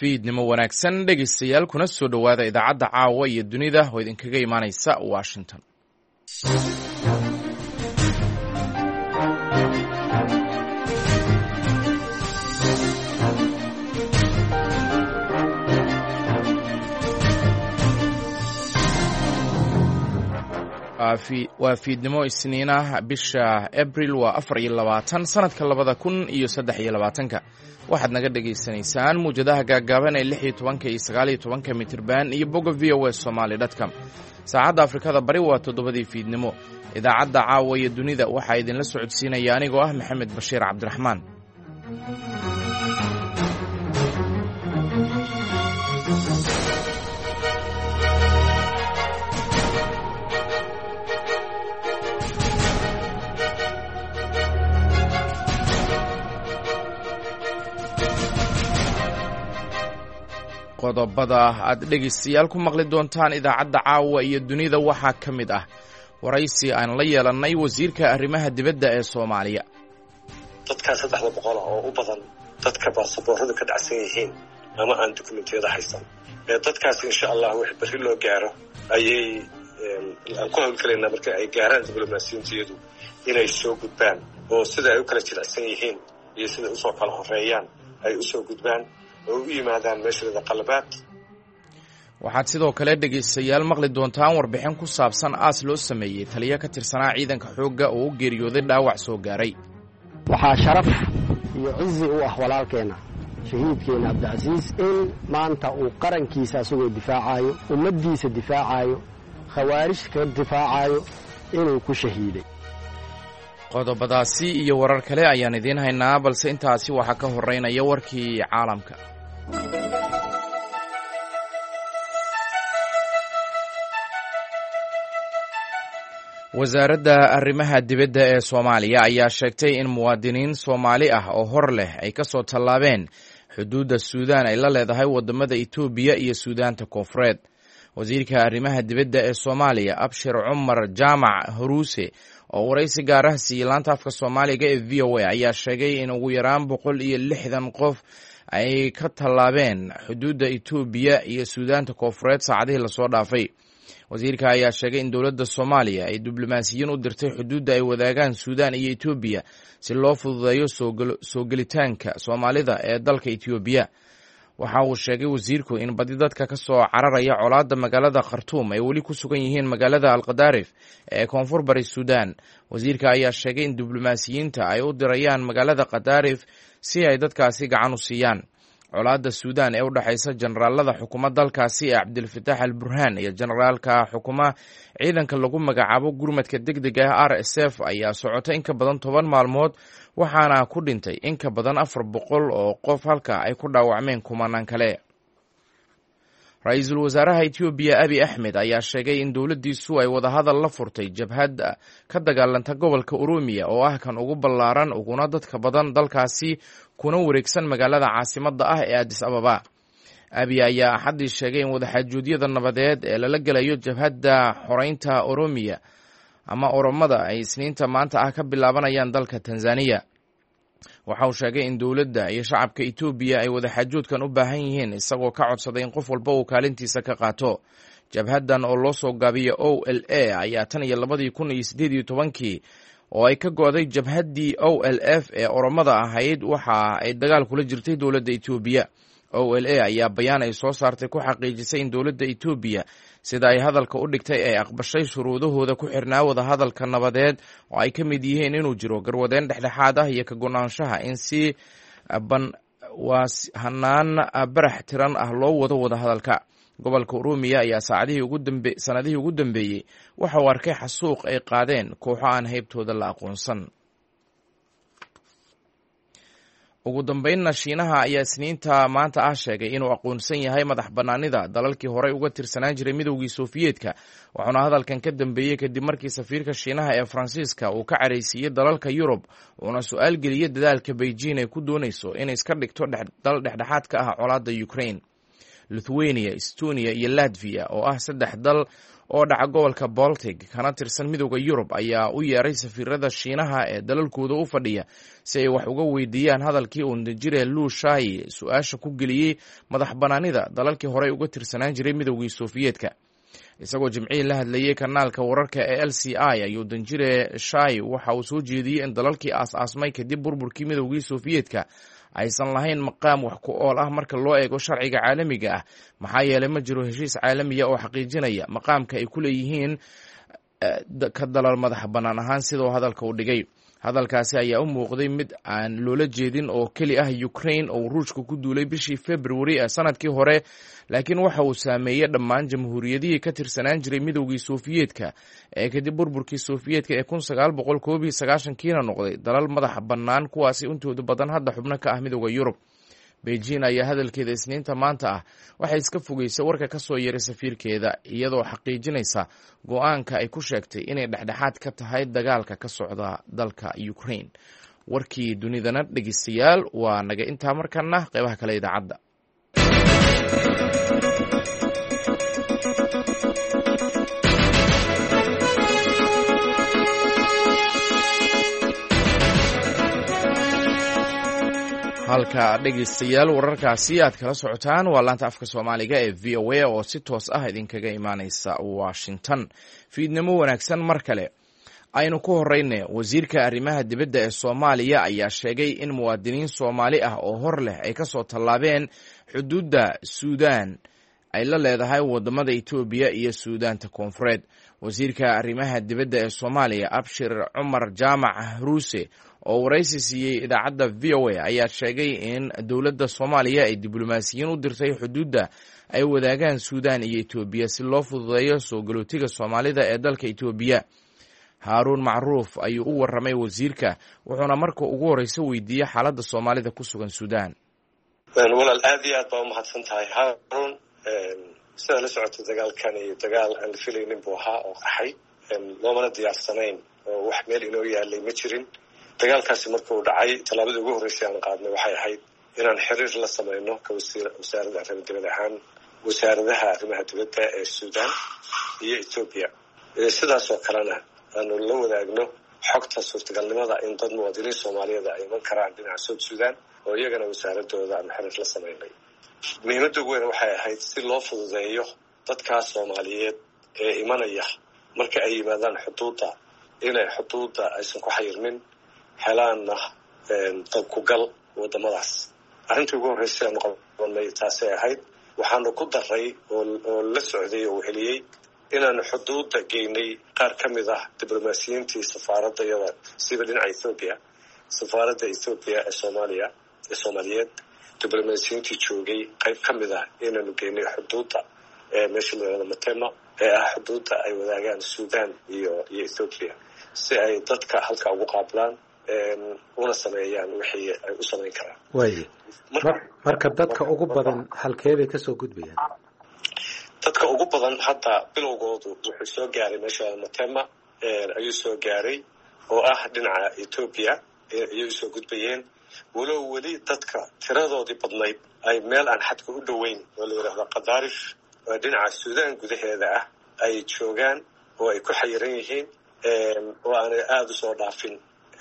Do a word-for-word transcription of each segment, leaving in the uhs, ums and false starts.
fiidnimo wanaagsan dhegaystayaal kuna soo dhowaada idaacadda caawa iyo dunida oo idinkaga imaanaysa Washington. waa fiidnimo isniin ah bisha April waa afar iyo labaatan sanadka labada kun iyo saddex iyo labaatanka waxaad naga dhegaysanaysaan muujadaha gaagaaban ee lix iyo tobanka iyo sagaal iyo tobanka mitirban iyo bogga v o a somali dot com. saacadda Afrikada Bari waa toddobadii fiidnimo. idaacadda caawa iyo dunida waxaa idinla socodsiinaya anigoo ah Maxamed Bashiir Cabdiraxmaan. qodobada aad dhegaystayaal ku maqli doontaan idaacadda caawa iyo dunida waxaa ka mid ah waraysi aan la yeelannay wasiirka arrimaha dibadda ee Soomaaliya. dadka saddexda boqol oo u badan dadka baasaboorada ka dhacsan yihiin ama aan dukumentiyada haysan ee dadkaas insha Allah wax bari loo gaaro ayay aan ku hawlgalaynaa marka ay gaaraan diblomaasiyaddu inay soo gudbaan oo sida ay u kala jilicsan yihiin iyo sida u soo kala horeeyaan ay u soo gudbaan oo u yimaadaan meeshooda qalbaad. waxaad sidoo kale dhegaystayaal maqli doontaan warbixin ku saabsan aas loo sameeyey taliya ka tirsanaa ciidanka xoogga oo u geeriyooday dhaawac soo gaaray. waxaa sharaf iyo cizi u ah walaalkeena shahiidkeena Cabdicasiis in maanta uu qarankiisa asagoo difaacayo ummaddiisa difaacayo khawaarij ka difaacayo inuu ku shahiiday. qodobadaasi iyo warar kale ayaan idiin haynaa balse intaasi waxaa ka horeynaya warkii caalamka. wasaaradda arrimaha dibadda ee Soomaaliya ayaa sheegtay in muwaadiniin Soomaali ah oo hor leh ay ka soo tallaabeen xuduudda Suudaan ay la leedahay wadamada Itoobiya iyo Suudaanta Koonfureed. wasiirka arrimaha dibadda ee Soomaaliya Abshir Cumar Jaamac Huruuse oo waraysi gaar ah siiyay laanta afka Soomaaliga ee V O A ayaa sheegay in ugu yaraan boqol iyo lixdan qof ay ka tallaabeen xuduudda Itoobiya iyo Suudaanta Koonfureed saacadihii lasoo dhaafay. wasiirka ayaa sheegay in dowladda Soomaaliya ay diblomaasiyiin u dirtay xuduudda ay wadaagaan Suudaan iyo Itoobiya si loo fududeeyo soo gelitaanka Soomaalida ee dalka Itoobiya. waxa uu sheegay wasiirku in badi dadka ka soo cararaya colaadda magaalada Khartoum ay weli ku sugan yihiin magaalada Al-Qadaarif ee koonfur bari Suudaan. wasiirka ayaa sheegay in diblomaasiyiinta ay u dirayaan magaalada Qadaarif si ay dadkaasi gacan u siiyaan. colaadda Suudaan ee u dhaxaysa generaalada xukuma dalkaasi ee Cabdilfataax al-Burhaan iyo generaalka xukuma ciidanka lagu magacaabo gurmadka degdega ah R S F ayaa socotay in ka badan toban maalmood waxaana ku dhintay in ka badan afar boqol oo qof halka ay ku dhaawacmeen kumanaan kale. ra-iisul wasaaraha Itoobiya Abiy Ahmed ayaa sheegay in dowladdiisu ay wadahadal la furtay jabhad ka dagaalanta gobolka Oromia oo ah kan ugu ballaaran uguna dadka badan dalkaasi kuna wareegsan magaalada caasimadda ah ee Addis Ababa. Abiy ayaa axaddii sheegay in wadaxaajoodiyada nabadeed ee lala gelayo jabhadda xoreynta Oromia ama Oromada ay isniinta maanta ah ka bilaabanayaan dalka Tanzania. waxa uu sheegay in dowladda iyo shacabka Itoobiya ay wadaxaajoodkan u baahan yihiin isagoo ka codsaday in qof walba uu kaalintiisa ka qaato. jabhaddan oo loo soo gaabiyo O L A ayaa tan iyo labadii kun iyo siddeed iyo tobankii oo ay ka go'day jabhaddii O L F ee Oromada ahayd waxa ay dagaal kula jirtay dowladda Itoobiya. O L A ayaa bayaan ay soo saartay ku xaqiijisay in dowladda Itoobiya sida ay hadalka u dhigtay ay aqbashay shuruudahooda ku xirnaa wada hadalka nabadeed oo ay ka mid yihiin inuu jiro garwadeen dhexdhexaad ah iyo ka go'naanshaha in si ban hanaan barax tiran ah loo wado wada hadalka. gobolka Oromia ayaa saacadihii ugu dambe sanadihii ugu dambeeyey waxa uu arkay xasuuq ay qaadeen kooxo aan haybtooda la aqoonsan. ugu dambeynna Shiinaha ayaa isniinta maanta ah sheegay inuu aqoonsan yahay madax bannaanida dalalkii horey uga tirsanaan jiray midowgii Sofiyeetka. wuxuuna hadalkan ka dambeeyey kadib markii safiirka Shiinaha ee Faransiiska uu ka careysiiyey dalalka Yurub uuna su'aal geliyey dadaalka Beijing ay ku doonayso inay iska dhigto dal dhexdhexaad ka ah colaadda Ukraine. Lithuania, Estonia iyo Latvia oo ah saddex dal oo dhaca gobolka Baltic kana tirsan midowda Yurub ayaa u yeeray safiirada Shiinaha ee dalalkooda u fadhiya si ay wax uga weydiiyaan hadalkii uu Danjire Lu Shaye su'aasha ku geliyay madax banaanida dalalkii horey uga tirsanaan jiray midowgii Sofiyeedka. isagoo jimcihii la hadlayay kanaalka wararka ee L C I ayuu Danjire Shaye waxa uu soo jeediyey in dalalkii aas-aasmay kadib burburkii midowgii Sofiyeedka aysan lahayn maqaam wax ku ool ah marka loo eego sharciga caalamiga ah maxaa yeelay ma jiro heshiis caalamiya oo xaqiijinaya maqaamka ay ku leeyihiin ka dalal madax bannaan ahaan sidoo hadalka u dhigay. hadalkaasi ayaa u muuqday mid aan loola jeedin oo keli ah Ukraine oo Ruushka ku duulay bishii February ee sanadkii hore, laakiin waxa uu saameeyay dhammaan jamhuuriyadihii ka tirsanaan jiray midowgii Sofiyeedka ee kadib burburkii Sofiyeedka ee kun sagaal boqol koob iyo sagaashan-kiina noqday dalal madax bannaan kuwaasi intooda badan hadda xubno ka ah midowda Yurub. Beijing ayaa hadalkeeda Isniinta maanta ah waxay iska fogeysay warka ka soo yeeray safiirkeeda iyadoo xaqiijinaysa go'aanka ay ku sheegtay inay dhexdhexaad ka tahay dagaalka ka socda dalka Ukraine. warkii dunidana dhegeystayaal waa naga intaa markana qaybaha kale idaacadda. halka dhegeystayaal wararkaasi aad kala socotaan waa laanta afka Soomaaliga ee V O A oo si toos ah idinkaga imaaneysa Washington. fiidnimo wanaagsan mar kale. aynu ku horeyne wasiirka arrimaha dibadda ee Soomaaliya ayaa sheegay in muwaadiniin Soomaali ah oo hor leh ay ka soo tallaabeen xuduudda Suudaan ay la leedahay wadamada Itoobiya iyo Suudaanta Koonfureed. wasiirka arrimaha dibadda ee Soomaaliya Abshir Cumar Jaamac Ruuse oo waraysi siiyey idaacadda V O A ayaa sheegay in dowladda Soomaaliya ay diblomaasiyiin u dirtay xuduudda ay wadaagaan Suudaan iyo Itoobiya si loo fududeeyo soo galootiga Soomaalida ee dalka Itoobiya. Haaruun Macruuf ayuu u warramay wasiirka wuxuuna marka ugu horeysa weydiiyey xaaladda Soomaalida ku sugan Suudaan. walaal aad iyo aad baa u mahadsan tahay Haaruun. sida la socotay dagaalkan iyo dagaal aan filaynin buu ahaa oo qaxay loomana diyaarsanayn oo wax meel inoo yaalay ma jirin. dagaalkaasi markuu dhacay talaabada ugu horeysay aan qaadnay waxay ahayd inaan xiriir la sameyno ka wasaaradda arrimaha dibadda ahaan wasaaradaha arrimaha dibadda ee Suudaan iyo Itoobiya. sidaas oo kalena aanu la wadaagno xogta suurtagalnimada in dad muwaadiniin Soomaaliyeed ay iman karaan dhinaca South Sudan oo iyagana wasaaradooda aan xiriir la sameynay. muhiimadda ugu weyn waxay ahayd si loo fududeeyo dadkaas Soomaaliyeed ee imanaya marka ay yimaadaan xuduudda inay xuduudda aysan ku xayirmin helaanna dad ku gal wadamadaas. arrintii ugu horreysay aan qabanay taasay ahayd. waxaanu ku daray oo la socday oo heliyey inaanu xuduudda geynay qaar ka mid ah diblomaasiyiintii safaaradda iyada siba dhinaca Ethiopia safaaradda Ethiopia ee Soomaaliya ee Soomaaliyeed diblomaasiyiintii joogay qayb ka mid ah inaanu geynay xuduudda ee meesha la Matema ee ah xuduudda ay wadaagaan Suudaan iyo iyo Ethiopia si ay dadka halka ugu qaablaan una sameeyaan wixii ay u sameyn karaan. way marka dadka ugu badan halkeeday ka soo gudbayaan. dadka ugu badan hadda bilowgoodu wuxuu soo gaaray meesha Matema ayuu soo gaaray oo ah dhinaca Ethiopia ayuu soo gudbayeen. walow weli dadka tiradoodii badnayd ay meel aan xadka u dhoweyn oo la yiraahdo Qadaarif oo dhinaca Suudaan gudaheeda ah ay joogaan oo ay ku xayiran yihiin oo aan aad u soo dhaafin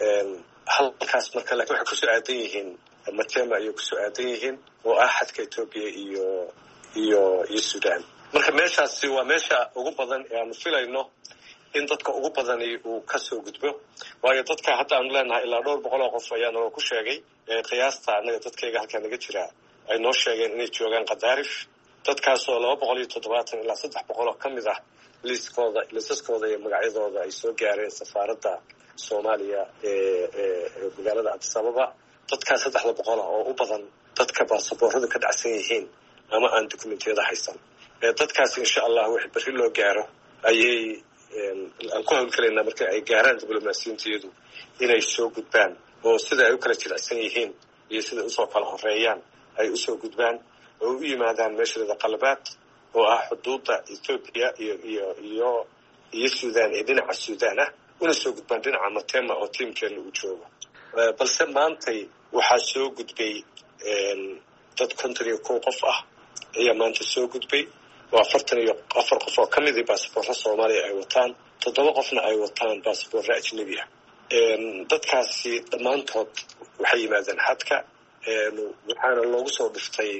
halkaas marka laakiin waxay ku soo aadan yihiin Matema ayuu ku soo aadan yihiin oo ah xadka Ethiopia iyo iyo iyo Suudaan. marka meeshaasi waa meesha ugu badan ee aan filayno in dadka ugu badani uu ka soo gudbo. waayo dadka hadda aan leenahay ilaa dhowr boqol oo qof ayaa noo ku sheegay qiyaasta anaga dadkayga halka naga jira ay noo sheegeen inay joogaan Qadaarif. dadkaas oo laba boqol iyo toddobaatan ilaa saddex boqol oo kamid ah liiskooda liisaskooda iyo magacyadooda ay soo gaareen safaaradda Soomaaliya ee ee magaalada Addis Ababa. dadkaas saddex boqol oo u badan dadka baasaboorada ka dhacsan yihiin ama aan dukumentiyada haysan. dadkaas insha Allah wixii bari loo gaaro ayay aan ku hawlgalaynaa marka ay gaaraan diblomaasiyiinteedu inay soo gudbaan oo sida ay u kala jilicsan yihiin iyo sida usoo kala horeeyaan ay usoo gudbaan oo u yimaadaan meeshada qalbaad oo ah xuduudda Ethiopia iyo iyo iyo iyo Suudaan ee dhinaca Suudaan ah una soo gudbaan dhinaca Matema oo tiimkeena uu joogo. balse maantay waxaa soo gudbay dad konton iyo kow qof ah ayaa maanta soo gudbay waa afartan iyo afar qof oo ka midii baasaboorra soomaaliya ay wataan toddoba qofna ay wataan baasaboorra ajnebi ah dadkaasi dhammaantood waxay yimaadeen xadka waxaana loogu soo dhiftay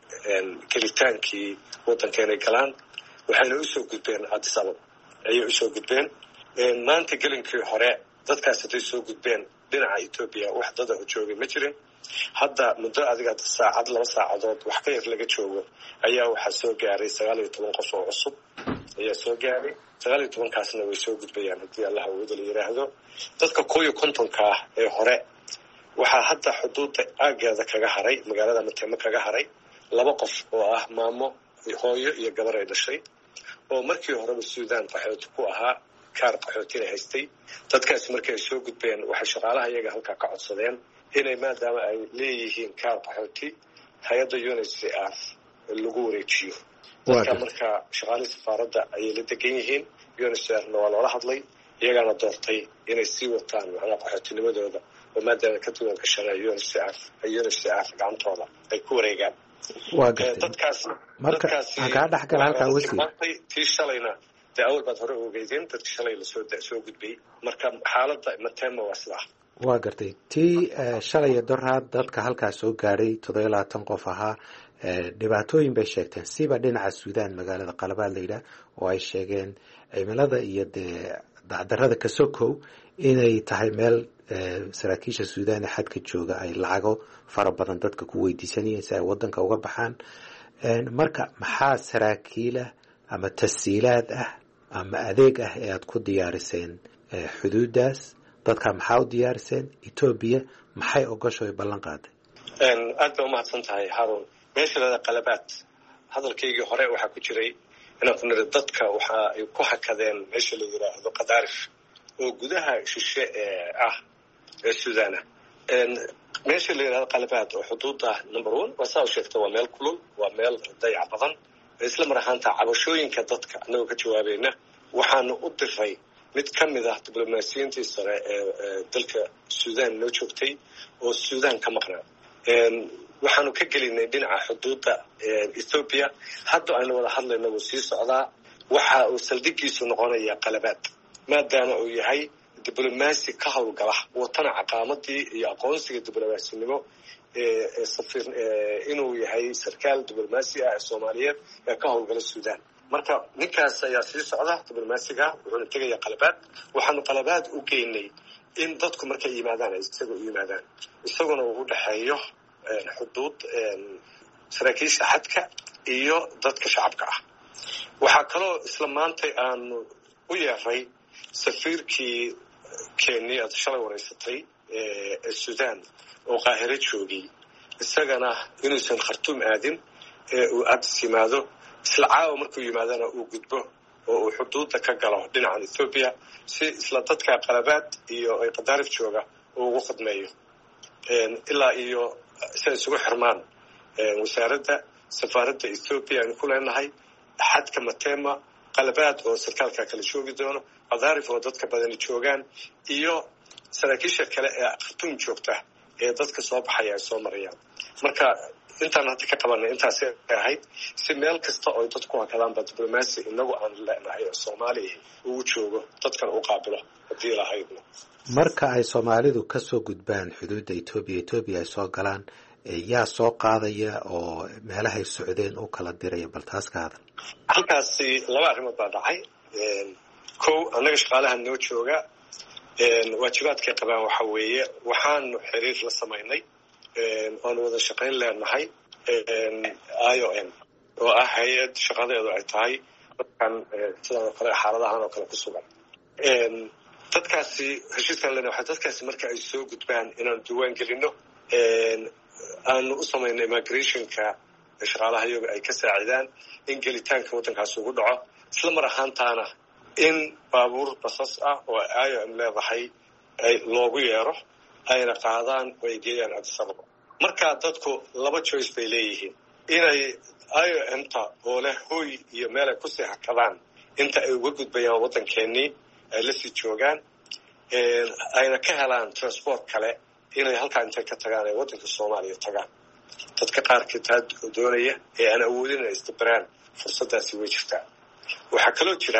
gelitaankii waddanka inay galaan waxayna usoo gudbeen Addis Ababa ayay usoo gudbeen maanta gelinkii hore dadkaas haday soo gudbeen dhinaca Ethiopia wax dad ah joogay ma jirin hadda muddo adiga saacad laba saacadood wax ka yar laga joogo ayaa waxa soo gaaray sagaal iyo toban qof oo cusub ayaa soo gaaray sagaal iyo toban kaasna way soo gudbayaan hadii Allah uu wada yiraahdo dadka kooyo kontonka ah ee hore waxa hadda xuduudda aaggeeda kaga haray magaalada Matema kaga haray laba qof oo ah maamo hooyo iyo gabar ay dhashay oo markii hore Suudaan qaxooti ku ahaa kaar qaxooti haystay dadkaas markay ay soo gudbeen waxay shaqaalaha iyaga halka ka codsadeen inay maadaama ay leeyihiin kaar qaxooti hay'adda U N H C R lagu wareejiyo dadka marka shaqaalaha safaaradda ay la degan yihiin U N H C R waa loola hadlay iyagana doortay inay sii wataan macnaha qaxootinimadooda oo maadaama ka duwan ka shaqeeya U N H C R ay U N H C R gacantooda ay ku wareegaan waa dadkaas marka ka dhaxgal halka wasi tii shalayna awal baad hore ogeydeen dadka shalay la soo soo gudbay marka xaaladda Matema waa sidaa waa gartay tii shalay doraad dadka halka soo gaaray toddoba iyo labaatan qof ahaa dhibaatooyin bay sheegteen siba dhinaca Suudaan magaalada Qalabad leeyahay oo ay sheegeen cimilada iyo dacdarrada ka sokow inay tahay meel saraakiisha Suudaan ee xadka jooga ay lacago fara badan dadka ku weydiisanayeen si ay wadanka uga baxaan marka maxaa saraakiila ama tasiilaad ah ama adeeg ah ee aad ku diyaariseen xuduudaas dadka maxaa u diyaariseen Ethiopia maxay ogashay ballan qaaday aad baa mahadsan tahay Harun meesha la Qalabad hadalkayga hore waxa ku jiray inaan ku niri dadka waxa ay ku hakadeen meesha la yiraahdo Qadaarif oo gudaha shishe ah ee Suudaan meesha la yiraahdo Qalabad oo xuduudda number one waa soo sheegtay waa meel kulul waa meel dayac badan isla mar ahaanta cabashooyinka dadka anagoo ka jawaabayna waxaanu u diray mid ka mid ah diblomaasiyiintii sare ee dalka Suudaan loo joogtay oo Suudaan ka maqnaa waxaanu ka gelinay dhinaca xuduudda Ethiopia hadda aynu wada hadlayno oo sii socdaa waxa uu saldigiisu noqonayaa Qalabad maadaama uu yahay diblomaasi ka hawlgala wadana caqaamadii iyo aqoonsiga diblomaasiinimo ee safir inuu yahay sarkaal diblomaasi ah Soomaaliyeed ee ka hawlgala Suudaan marka ninkaas ayaa sii socda diblomaasiga wuxuu tagayaa Qalabad waxaanu Qalabad u geynay in dadku markay yimaadaan ay isaga u yimaadaan isaguna uu u dhaxeeyo xuduud saraakiisha xadka iyo dadka shacabka ah waxa kaloo isla maanta aanu u yeeray safiirkii Kenya shalay wareysatay ee Suudaan oo Qaahire joogay isagana inuusan Khartoum aadin ee uu Addis yimaado isla caawa markuu yimaadana uu gudbo oo uu xuduudda ka galo dhinaca Ethiopia si isla dadka Qalabad iyo ay Qadaarif jooga oo ugu khidmeeyo ilaa iyo si isugu xirmaan wasaaradda safaaradda Ethiopia aan ku leenahay xadka Matema Qalabad oo sarkaalka kala joogi doono Qadaarif oo dadka badan joogaan iyo saraakiisha kale ee Khartoum joogta ee dadka soo baxaya ay soo marayaan marka intaan hadda ka qabanay intaas ay ahayd si meel kasta oo dadku hakadaan ba diblomaasi inagu aan leenahay Soomaaliya uu joogo dadkan u qaabilo hadii la haydo marka ay Soomaalidu ka soo gudbaan xuduudda Ethiopia Ethiopia ay soo galaan yaa soo qaadaya oo meelaha ay socdeen u kala diraya bal taas ka hadal halkaasi laba arrimood baa dhacay kow anaga shaqaalaha noo jooga waajibaadka qabaan waxa weeye waxaan xiriir la sameynay oo wada shaqayn leenahay I O M oo ah hay'ad shaqadeedu ay tahay dadkan sidoo kale xaaladahan oo kale ku sugan dadkaasi heshiiskan lena waxa dadkaasi marka ay soo gudbaan inaan diiwaan gelino aanu u sameeyno immigrationka shaqaalaha iyaga ay ka saacidaan in gelitaanka wadankaas ugu dhaco isla mar ahaantaana in baabuur basas ah oo I O M leedahay ay loogu yeero ayna qaadaan oo ay geeyaan Addis Ababa marka dadku laba choice bay leeyihiin inay I O M ta oo leh hooy iyo meel ay ku sii hakadaan inta ay uga gudbayaan wadankeenii ay la sii joogaan ayna ka helaan transport kale inay halkaa intay ka tagaan ay wadanka Soomaaliya tagaan dadka qaarkood doonaya ee aan awoodin inay istabaraan fursaddaasi way jirtaa. waxaa kaloo jira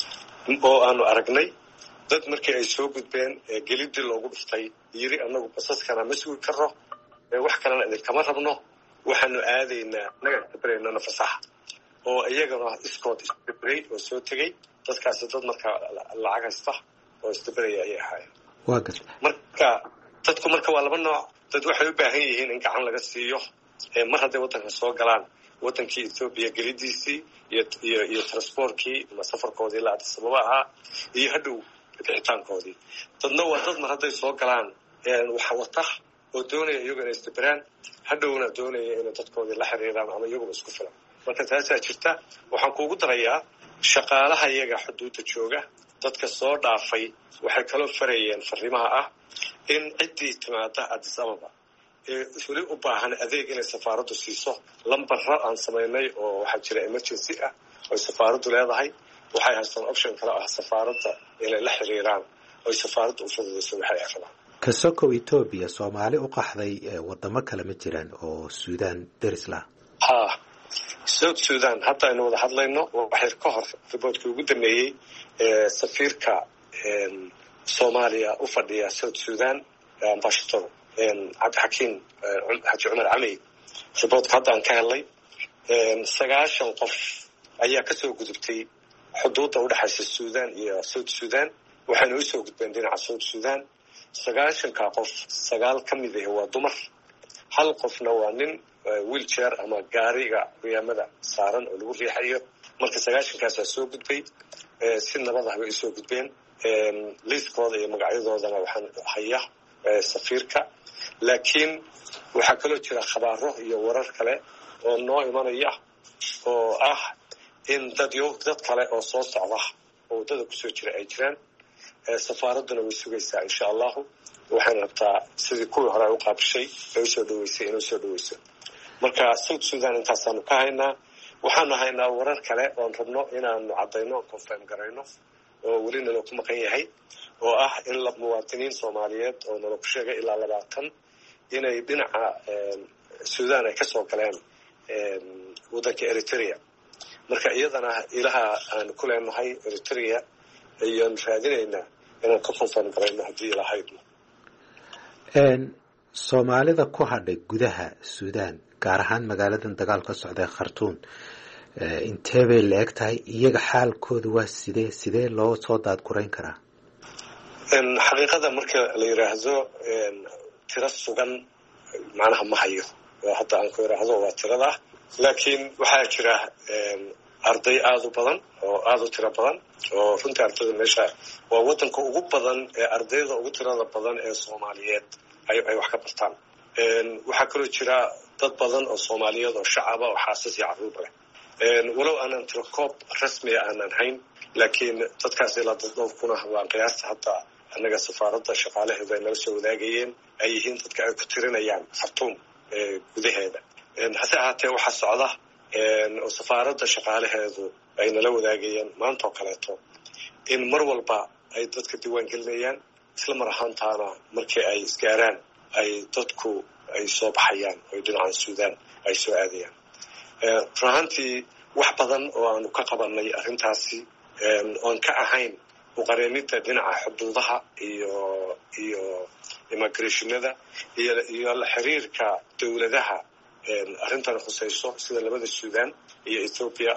oo aanu aragnay dad markii ay soo gudbeen gelidii loogu dhuftay yiri annagu basaskana ma sugi karno wax kalena idinkama rabno waxaanu aadaynaa naga tabreenana fasaxa oo iyagana iskood istabray oo soo tegay dadkaasi dad markaa lacag haysta oo istabraya ayay ahaayeen. waa gas marka dadku marka waa laba nooc. dad waxay u baahan yihiin in gacan laga siiyo mar hadday waddanka soo galaan waddankii Ethiopia gelidiisii iyo iyo iyo transportkii ama safarkoodii ilaa Addis Ababa ahaa iyo hadhow bixitaankoodii. dadna waa dad mar hadday soo galaan waxa wata oo doonaya iyagu inay istabraan hadhowna doonaya inay dadkoodii la xiriiraan ama iyagu isku filan. marka taasaa jirta. waxaan kuugu darayaa shaqaalaha iyaga xuduudda jooga dadka soo dhaafay waxay kaloo farayeen fariimaha ah in ciddii timaada Addis Ababa ee weli u baahan adeeg inay safaaraddu siiso lambarra aan samaynay oo waxaa jira emergency ah oo safaaraddu leedahay. waxay haystaan option kale ah safaaradda inay la xiriiraan oo safaaraddu u fududeyso waxay rabaan. ka sokow Ethiopia Soomaali u qaxday wadamo kale ma jiraan oo Suudaan deris la ha South Sudan hadda aynu wada hadlayno waxay ka hor riboodkii ugu dambeeyay ee safiirka Soomaaliya u fadhiya South Sudan ambassador Cabdixakiin Xaaji Cumar Cali riboodka hadda aan ka helay sagaashan qof ayaa ka soo gudubtay xuduudda u dhaxaysa Suudaan iyo South Sudan waxayna u soo gudbeen dhinaca South Sudan. sagaashanka qof sagaal ka mid ah waa dumar hal qofna waa nin wheelchair ama gaariga qiyaamada saaran oo lagu riixayo. marka sagaashankaas soo gudbay si nabad ah bay soo gudbeen. liiskooda iyo magacyadoodana waxaan hayaa safiirka. laakiin waxaa kaloo jira khabaaro iyo warar kale oo noo imanaya oo ah in dad yo dad kale oo soo socda oo wadada kusoo jira ay jiraan. safaaradduna way sugaysaa insha allahu. waxaan rabtaa sidii kuwii hore u qaabishay ay usoo dhaweysay inuu soo dhaweyso. marka South Sudan intaasaanu ka haynaa. waxaanu haynaa warar kale oon rabno inaanu caddayno confirm garayno oo weli naloo ku maqan yahay oo ah in la muwaadiniin Soomaaliyeed oo naloo ku sheegay ilaa labaatan inay dhinaca Suudaan ay ka soo galeen waddanka Eritrea. marka iyadana ilaha aan ku leenahay Eritrea ayaan raadinaynaa inaan ka confirm garayno haddii ilahaydno. Soomaalida ku hadhay gudaha Suudaan gaar ahaan magaaladan dagaal ka socda Khartoum intee bay leeg tahay iyaga xaalkooda waa sidee sidee loo soo daadgurayn karaa? xaqiiqada marka la yiraahdo tiro sugan macnaha ma hayo hadda aan ku yiraahdo waa tirada. laakiin waxaa jira arday aad u badan oo aad u tiro badan oo runtii ardayda meesha waa waddanka ugu badan ee ardayda ugu tirada badan ee Soomaaliyeed ay ay wax ka bartaan. waxaa kaloo jira dad badan oo Soomaaliyeed oo shacab ah oo xaasas iyo carruur leh. walow aanan tiro koob rasmi ah aanan hayn laakiin dadkaas ilaa dad dhowr kun ah waa qiyaasta hadda annaga safaaradda shaqaalaheeda ay nala soo wadaagayeen ay yihiin dadka ay ku tirinayaan Khartoum gudaheeda. hase ahaatee waxaa socda oo safaaradda shaqaalaheedu ay nala wadaagayeen maanta oo kaleeto in mar walba ay dadka diiwaan gelinayaan isla mar ahaantaana markii ay isgaaraan ay dadku ay soo baxayaan oo dhinaca Suudaan ay soo aadayaan. run ahaantii wax badan oo aanu ka qabanay arrintaasi oon ka ahayn uqareemida dhinaca xuduudaha iyo iyo immigrationada iyo iyo la xiriirka dawladaha arrintan khusayso sida labada Suudaan iyo Ethiopia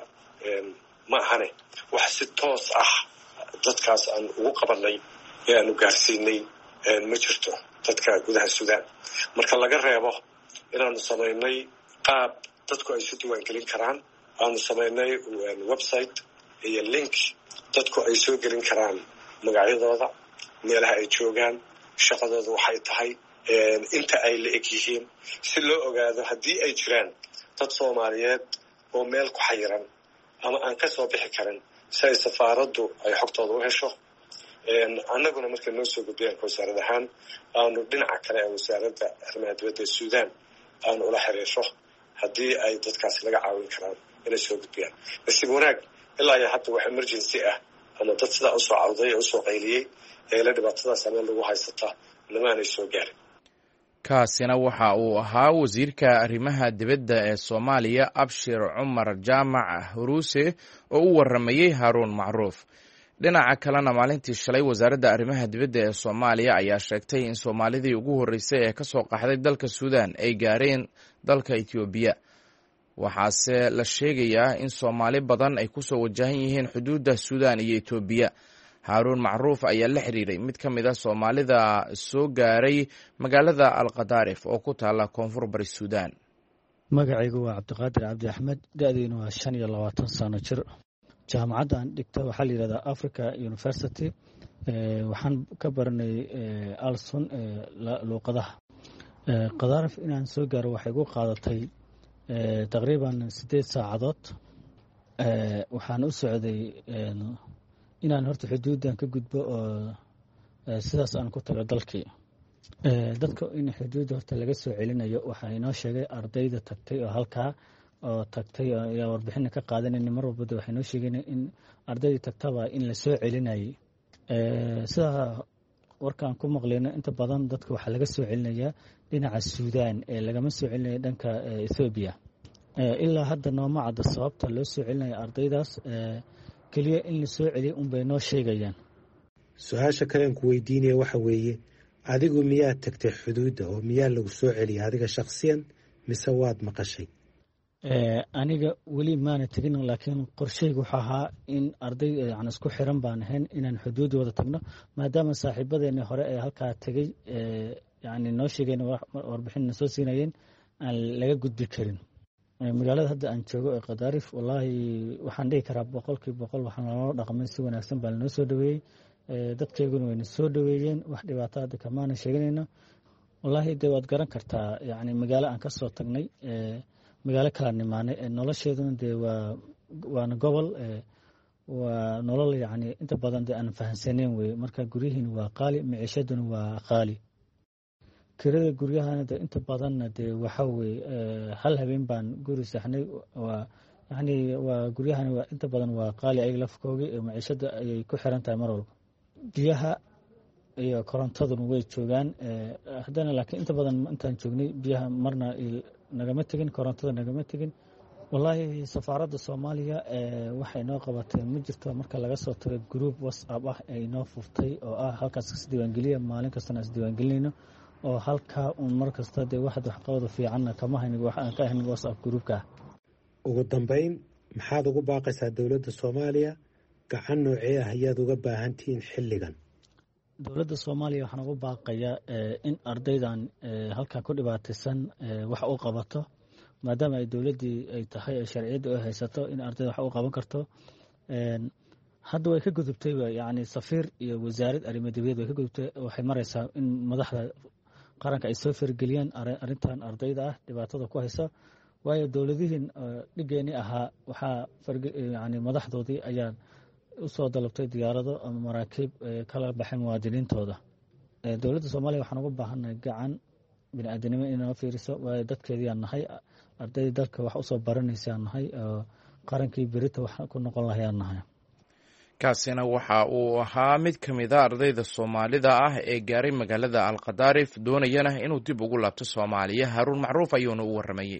ma ahane wax si toos ah dadkaas aan ugu qabanay ee aanu gaarsiinay ma jirto dadka gudaha Suudaan. marka laga reebo inaanu samaynay qaab dadku ay si diiwaan gelin karaan aanu samaynay website iyo link dadku ay soo gelin karaan magacyadooda meelaha ay joogaan shaqadooda waxay tahay inta ay la eg yihiin si loo ogaado haddii ay jiraan dad Soomaaliyeed oo meel ku xayiran ama aan ka soo bixi karin si ay safaaraddu ay xogtooda u hesho. annaguna markay noo soo gudbiyaan wasaarad ahaan aanu dhinaca kale ee wasaaradda arrimaha dibadda ee Suudaan aanu ula xiriirro haddii ay dadkaasi laga caawin karaan inay soo gudbiyaan. nasiib wanaag ilaa iyo hadda wax emergency ah ama dad sidaa usoo cawday oo usoo qayliyey ee la dhibaatadaas ameen lagu haysata namaanay soo gaarin. kaasina waxa uu ahaa wasiirka arrimaha dibadda ee Soomaaliya Abshir Cumar Jaamac Huruuse oo u waramayay Haruun Macruuf. dhinaca kalena maalintii shalay wasaaradda arrimaha dibadda ee Soomaaliya ayaa sheegtay in Soomaalidii ugu horeysay ee ka soo qaxday dalka Suudaan ay gaareen dalka Itoobiya. waxaase la sheegayaa in Soomaali badan ay ku soo wajahan yihiin xuduudda Suudaan iyo Itoobiya. Haruun Macruuf ayaa la xiriiray mid ka mid ah Soomaalida soo gaaray magaalada Al-Qadaarif oo ku taala koonfur bari Suudaan. magacaygu waa Cabdiqaadir Cabdi Axmed, da'diinu waa shan iyo labaatan sano jir. jaamacadda aan dhigto waxaa la yidhahdaa Africa University. waxaan ka baranay alsun luuqadaha. Qadaarif inaan soo gaaro waxay igu qaadatay taqriiban sideed saacadood. waxaan u socday inaan horta xuduudan ka gudbo oo sidaas aan ku tago dalkii. dadka in xuduudda horta laga soo celinayo waxaa inoo sheegay ardayda tagtay oo halkaa oo tagtay ayaa warbixin ka qaadanayna mar walba waxay noo sheegeen in ardayda tagtaba in la soo celinayay. sida warkaan ku maqlayno inta badan dadka waxaa laga soo celinayaa dhinaca Suudaan ee lagama soo celinayo dhanka Ethiopia. ilaa hadda nooma cadda sababta loo soo celinayo ardaydaas. kaliya in la soo celiyo un bay noo sheegayaan. su-aasha kale aan ku weydiinaya waxa weeye adigu miyaad tagtay xuduudda oo miyaa lagu soo celiyay adiga shakhsiyan mise waad maqashay? aniga weli maana tegin, laakiin qorshaygu wuxuu ahaa in arday yani isku xiran baan ahayn inaan xuduudda wada tagno maadaama saaxiibadeeni hore ee halkaa tegey yani noo sheegeen warbixin na soo siinayeen aan laga gudbi karin. magaalada hadda aan joogo ee Qadaarif wallaahi waxaan dhihi karaa boqolkiiba boqol waxaan loola dhaqmay si wanaagsan baa lanoo soo dhaweeyey. dadkeyguna wayna soo dhaweeyeen, wax dhibaato hadda kamaana sheeganayno. wallaahi dee waad garan kartaa yani magaalo aan ka soo tagnay magaalo kala nimaanay nolosheeduna dee waa waana gobol waa nolol yani inta badan dee aan fahansaneyn weye. marka guryihiina waa qaali, maciishaduna waa qaali. kirada guryahana de inta badanna dee waxa weye hal habeen baan guri saxnay. waa yani waa guryahana waa inta badan waa qaali ayaga lafkooga, maciishada ayay ku xiran tahay mar walba. biyaha iyo korontaduna way joogaan haddana, laakiin inta badan intaan joognay biyaha marna nagama tegin, korontada nagama tegin. wallaahi safaaradda Soomaaliya waxay noo qabatay ma jirto marka laga soo tago group WhatsApp ah ay noo furtay oo ah halkaas is diiwaangeliya, maalin kastana is diiwaangelinayno oo halkaa un mar kasta dee waxad waxqabada fiicanna kama haynin wax aan ka ahayn WhatsApp groupka. ugu dambeyn maxaad ugu baaqaysaa dowladda Soomaaliya? gacan noocee ah ayaad uga baahantihiin xilligan? dowladda Soomaaliya waxaan ugu baaqayaa in ardaydan halkaa ku dhibaataysan wax u qabato maadaama ay dowladdii ay tahay ee sharciyadda ay haysato in ardayda wax u qaban karto. hadda way ka gudubtay yani safiir iyo wasaarad arrimo dibadda way ka gudubtay. waxay maraysaa in madaxda qaranka ay soo fargeliyaan arrintan ardayda ah dhibaatada ku haysa. waayo dowladihiin dhigeeni ahaa waxaa yani madaxdoodii ayaa u soo dalabtay diyaarado ama maraakiib kala baxay muwaadiniintooda. dowladda Soomaaliya waxaan ugu baahannahay gacan bini'aadanimo inay fiiriso, waayo dadkeedii nahay, ardayda dalka wax u soo baranaysaa nahay, oo qarankii berita wax ku noqon lahayaa nahay. kaasina waxa uu ahaa mid ka mid a ardayda Soomaalida ah ee gaaray magaalada Al-Qadaarif doonayana inuu dib ugu laabto Soomaaliya. Haruun Macruuf ayuuna u waramayay.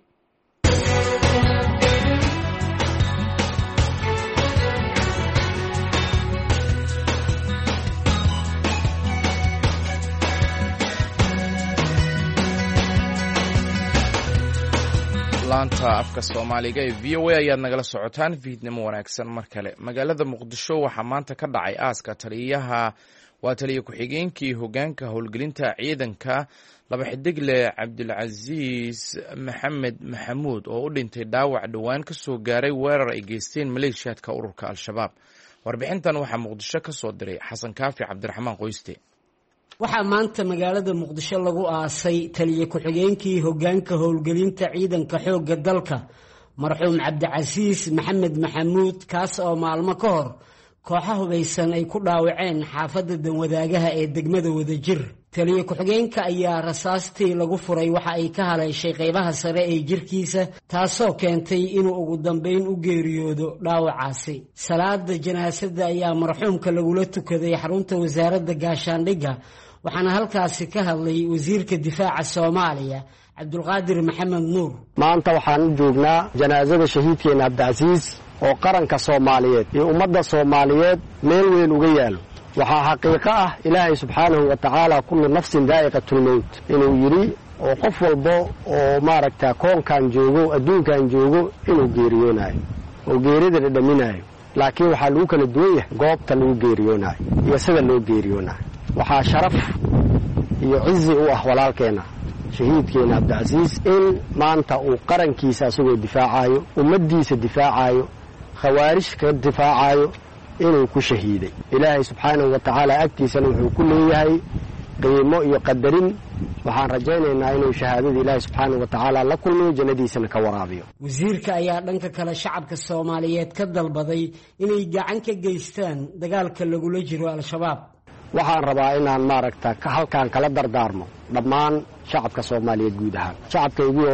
laanta afka Soomaaliga ee V O A ayaad nagala socotaan. fiidnimo wanaagsan mar kale. magaalada Muqdisho waxaa maanta ka dhacay aaska taliyaha waa taliye ku-xigeenkii hoggaanka howlgelinta ciidanka laba xidigle Cabdilcasiis Maxamed Maxamuud oo u dhintay dhaawac dhowaan ka soo gaaray weerar ay geysteen maleeshiyaadka ururka Al-Shabaab. warbixintan waxaa Muqdisho ka soo diray Xasan Kaafi Cabdiraxmaan Qoyste. waxaa maanta magaalada Muqdisho lagu aasay taliye ku-xigeenkii hoggaanka howlgelinta ciidanka xoogga dalka marxuum Cabdilcasiis Maxamed Maxamuud, kaas oo maalmo ka hor kooxo hubaysan ay ku dhaawaceen xaafadda Danwadaagaha ee degmada Wadajir. taliye ku-xigeenka ayaa rasaastii lagu furay waxa ay ka haleeshay qaybaha sare ee jirkiisa, taasoo keentay inuu ugu dambeyn u geeriyoodo dhaawacaasi. salaada janaasada ayaa marxuumka lagula tukaday xarunta wasaaradda gaashaandhigga waxaana halkaasi ka hadlay wasiirka difaaca Soomaaliya Cabdulqaadir Maxamed Nuur. maanta waxaan u joognaa janaasada shahiidkeena Cabdicasiis oo qaranka Soomaaliyeed iyo ummadda Soomaaliyeed meel weyn uga yaalo. waxaa xaqiiqo ah Ilaahay subxaanahu wa ta'aala kullu nafsin daa'iqatul mawt inuu yiri oo qof walba oo maaragta koonkan joogo adduunkan joogo inuu geeriyoonayo oo geerida dhaminayo laakiin waxa lagu kala duwan yahay goobta lagu geeriyoonayo iyo sida loo geeriyoonayo. waxaa sharaf iyo cizi u ah walaalkeena shahiidkeena Cabdicasiis in maanta uu qarankiisa asagoo difaacayo ummadiisa difaacayo khawaarij ka difaacayo inuu ku shahiiday. Ilaahay subxaanahu wa ta'aala agtiisana wuxuu ku leeyahay qiimo iyo qadarin. waxaan rajaynaynaa inuu shahaadada Ilaahay subxaanahu wa ta'aala la kulmiyo jannadiisana ka waraabiyo. wasiirka ayaa dhanka kale shacabka Soomaaliyeed ka dalbaday inay gacan ka geystaan dagaalka lagula jiro al-shabaab. waxaan rabaa inaan maaragta ka halkaan kala dardaarmo dhammaan shacabka Soomaaliyeed guud ahaan. shacabkaygu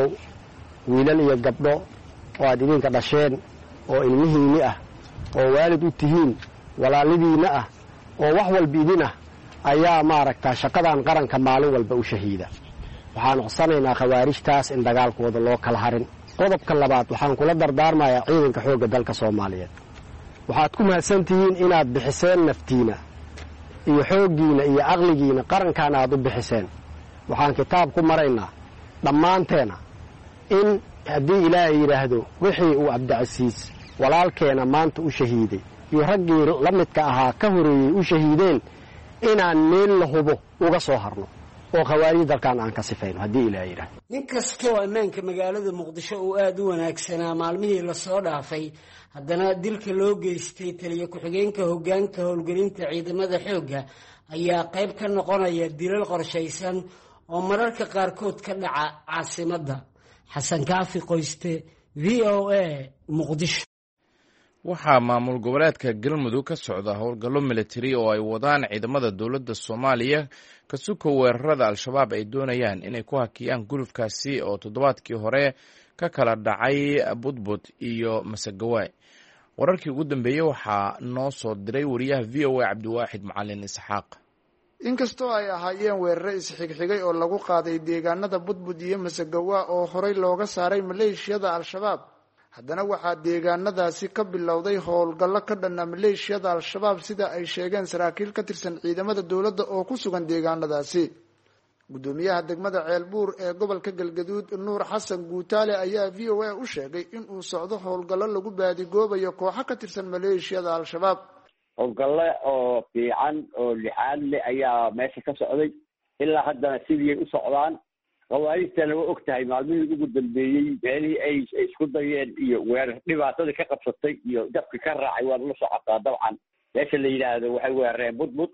wiilal iyo gabdho oo aad idinka dhasheen oo ilmihiinni ah oo waalid u tihiin walaalidiina ah oo wax walba idin ah ayaa maaragta shaqadan qaranka maalin walba u shahiida. waxaan codsanaynaa khawaarijtaas in dagaalkooda loo kala harin. qodobka labaad waxaan kula dardaarmayaa ciidanka xoogga dalka Soomaaliyeed. waxaad ku mahadsantihiin inaad bixiseen naftiina iyo xooggiina iyo aqligiina qarankan aad u bixiseen. waxaan kitaab ku maraynaa dhammaanteena in haddii Ilaahay yiraahdo wixii uu Cabdicasiis walaalkeena maanta u shahiiday iyo raggii la midka ahaa ka horeeyay u shahiideen inaan meel la hubo uga soo harno oo khawaarij dalkan aan ka sifayno haddii Ilaahay yiraahdo. inkastoo ammaanka magaalada Muqdisho uu aad u wanaagsanaa maalmihii la soo dhaafay haddana dilka loo geystay taliye ku-xigeenka hoggaanka howlgelinta ciidamada xoogga ayaa qayb ka noqonaya dilal qorshaysan oo mararka qaarkood ka dhaca caasimadda. xasan kaafi qoyste V O A Muqdisho. waxaa maamul goboleedka galmudug ka socda howlgallo militari oo ay wadaan ciidamada dowladda Soomaaliya ka suko weerarada al-shabaab ay doonayaan inay ku hakiyaan gulufkaasi oo toddobaadkii hore ka kala dhacay Budbud iyo Masagawaay. wararkii ugu dambeeyay waxaa noo soo diray wariyaha V O A Cabdiwaaxid Macalin Isxaaq. inkastoo ay ahaayeen weeraro isxigxigay oo lagu qaaday deegaanada Budbud iyo Masagawaay oo horey looga saaray maleeshiyada al-shabaab, haddana waxaa deegaanadaasi ka bilowday howlgallo ka dhan ah maleeshiyada al-shabaab sida ay sheegeen saraakiil ka tirsan ciidamada dowladda oo ku sugan deegaanadaasi. gudoomiyaha degmada Ceelbuur ee gobolka Galgaduud Nuur Xasan Guutaale ayaa V O A u sheegay in uu socdo howlgallo lagu baadigoobayo kooxo ka tirsan maleeshiyada al-shabaab. howlgalle oo fiican oo lixaad leh ayaa meesha ka socday ilaa haddana sidii u socdaan. khawaarijtana waa og tahay maalmihii ugu dambeeyey meelihii ay isku dayeen iyo weerar dhibaatadii ka qabsatay iyo dabkii ka raacay waad la socotaa. dabcan meesha la yidhaahdo waxay weerareen Budbud,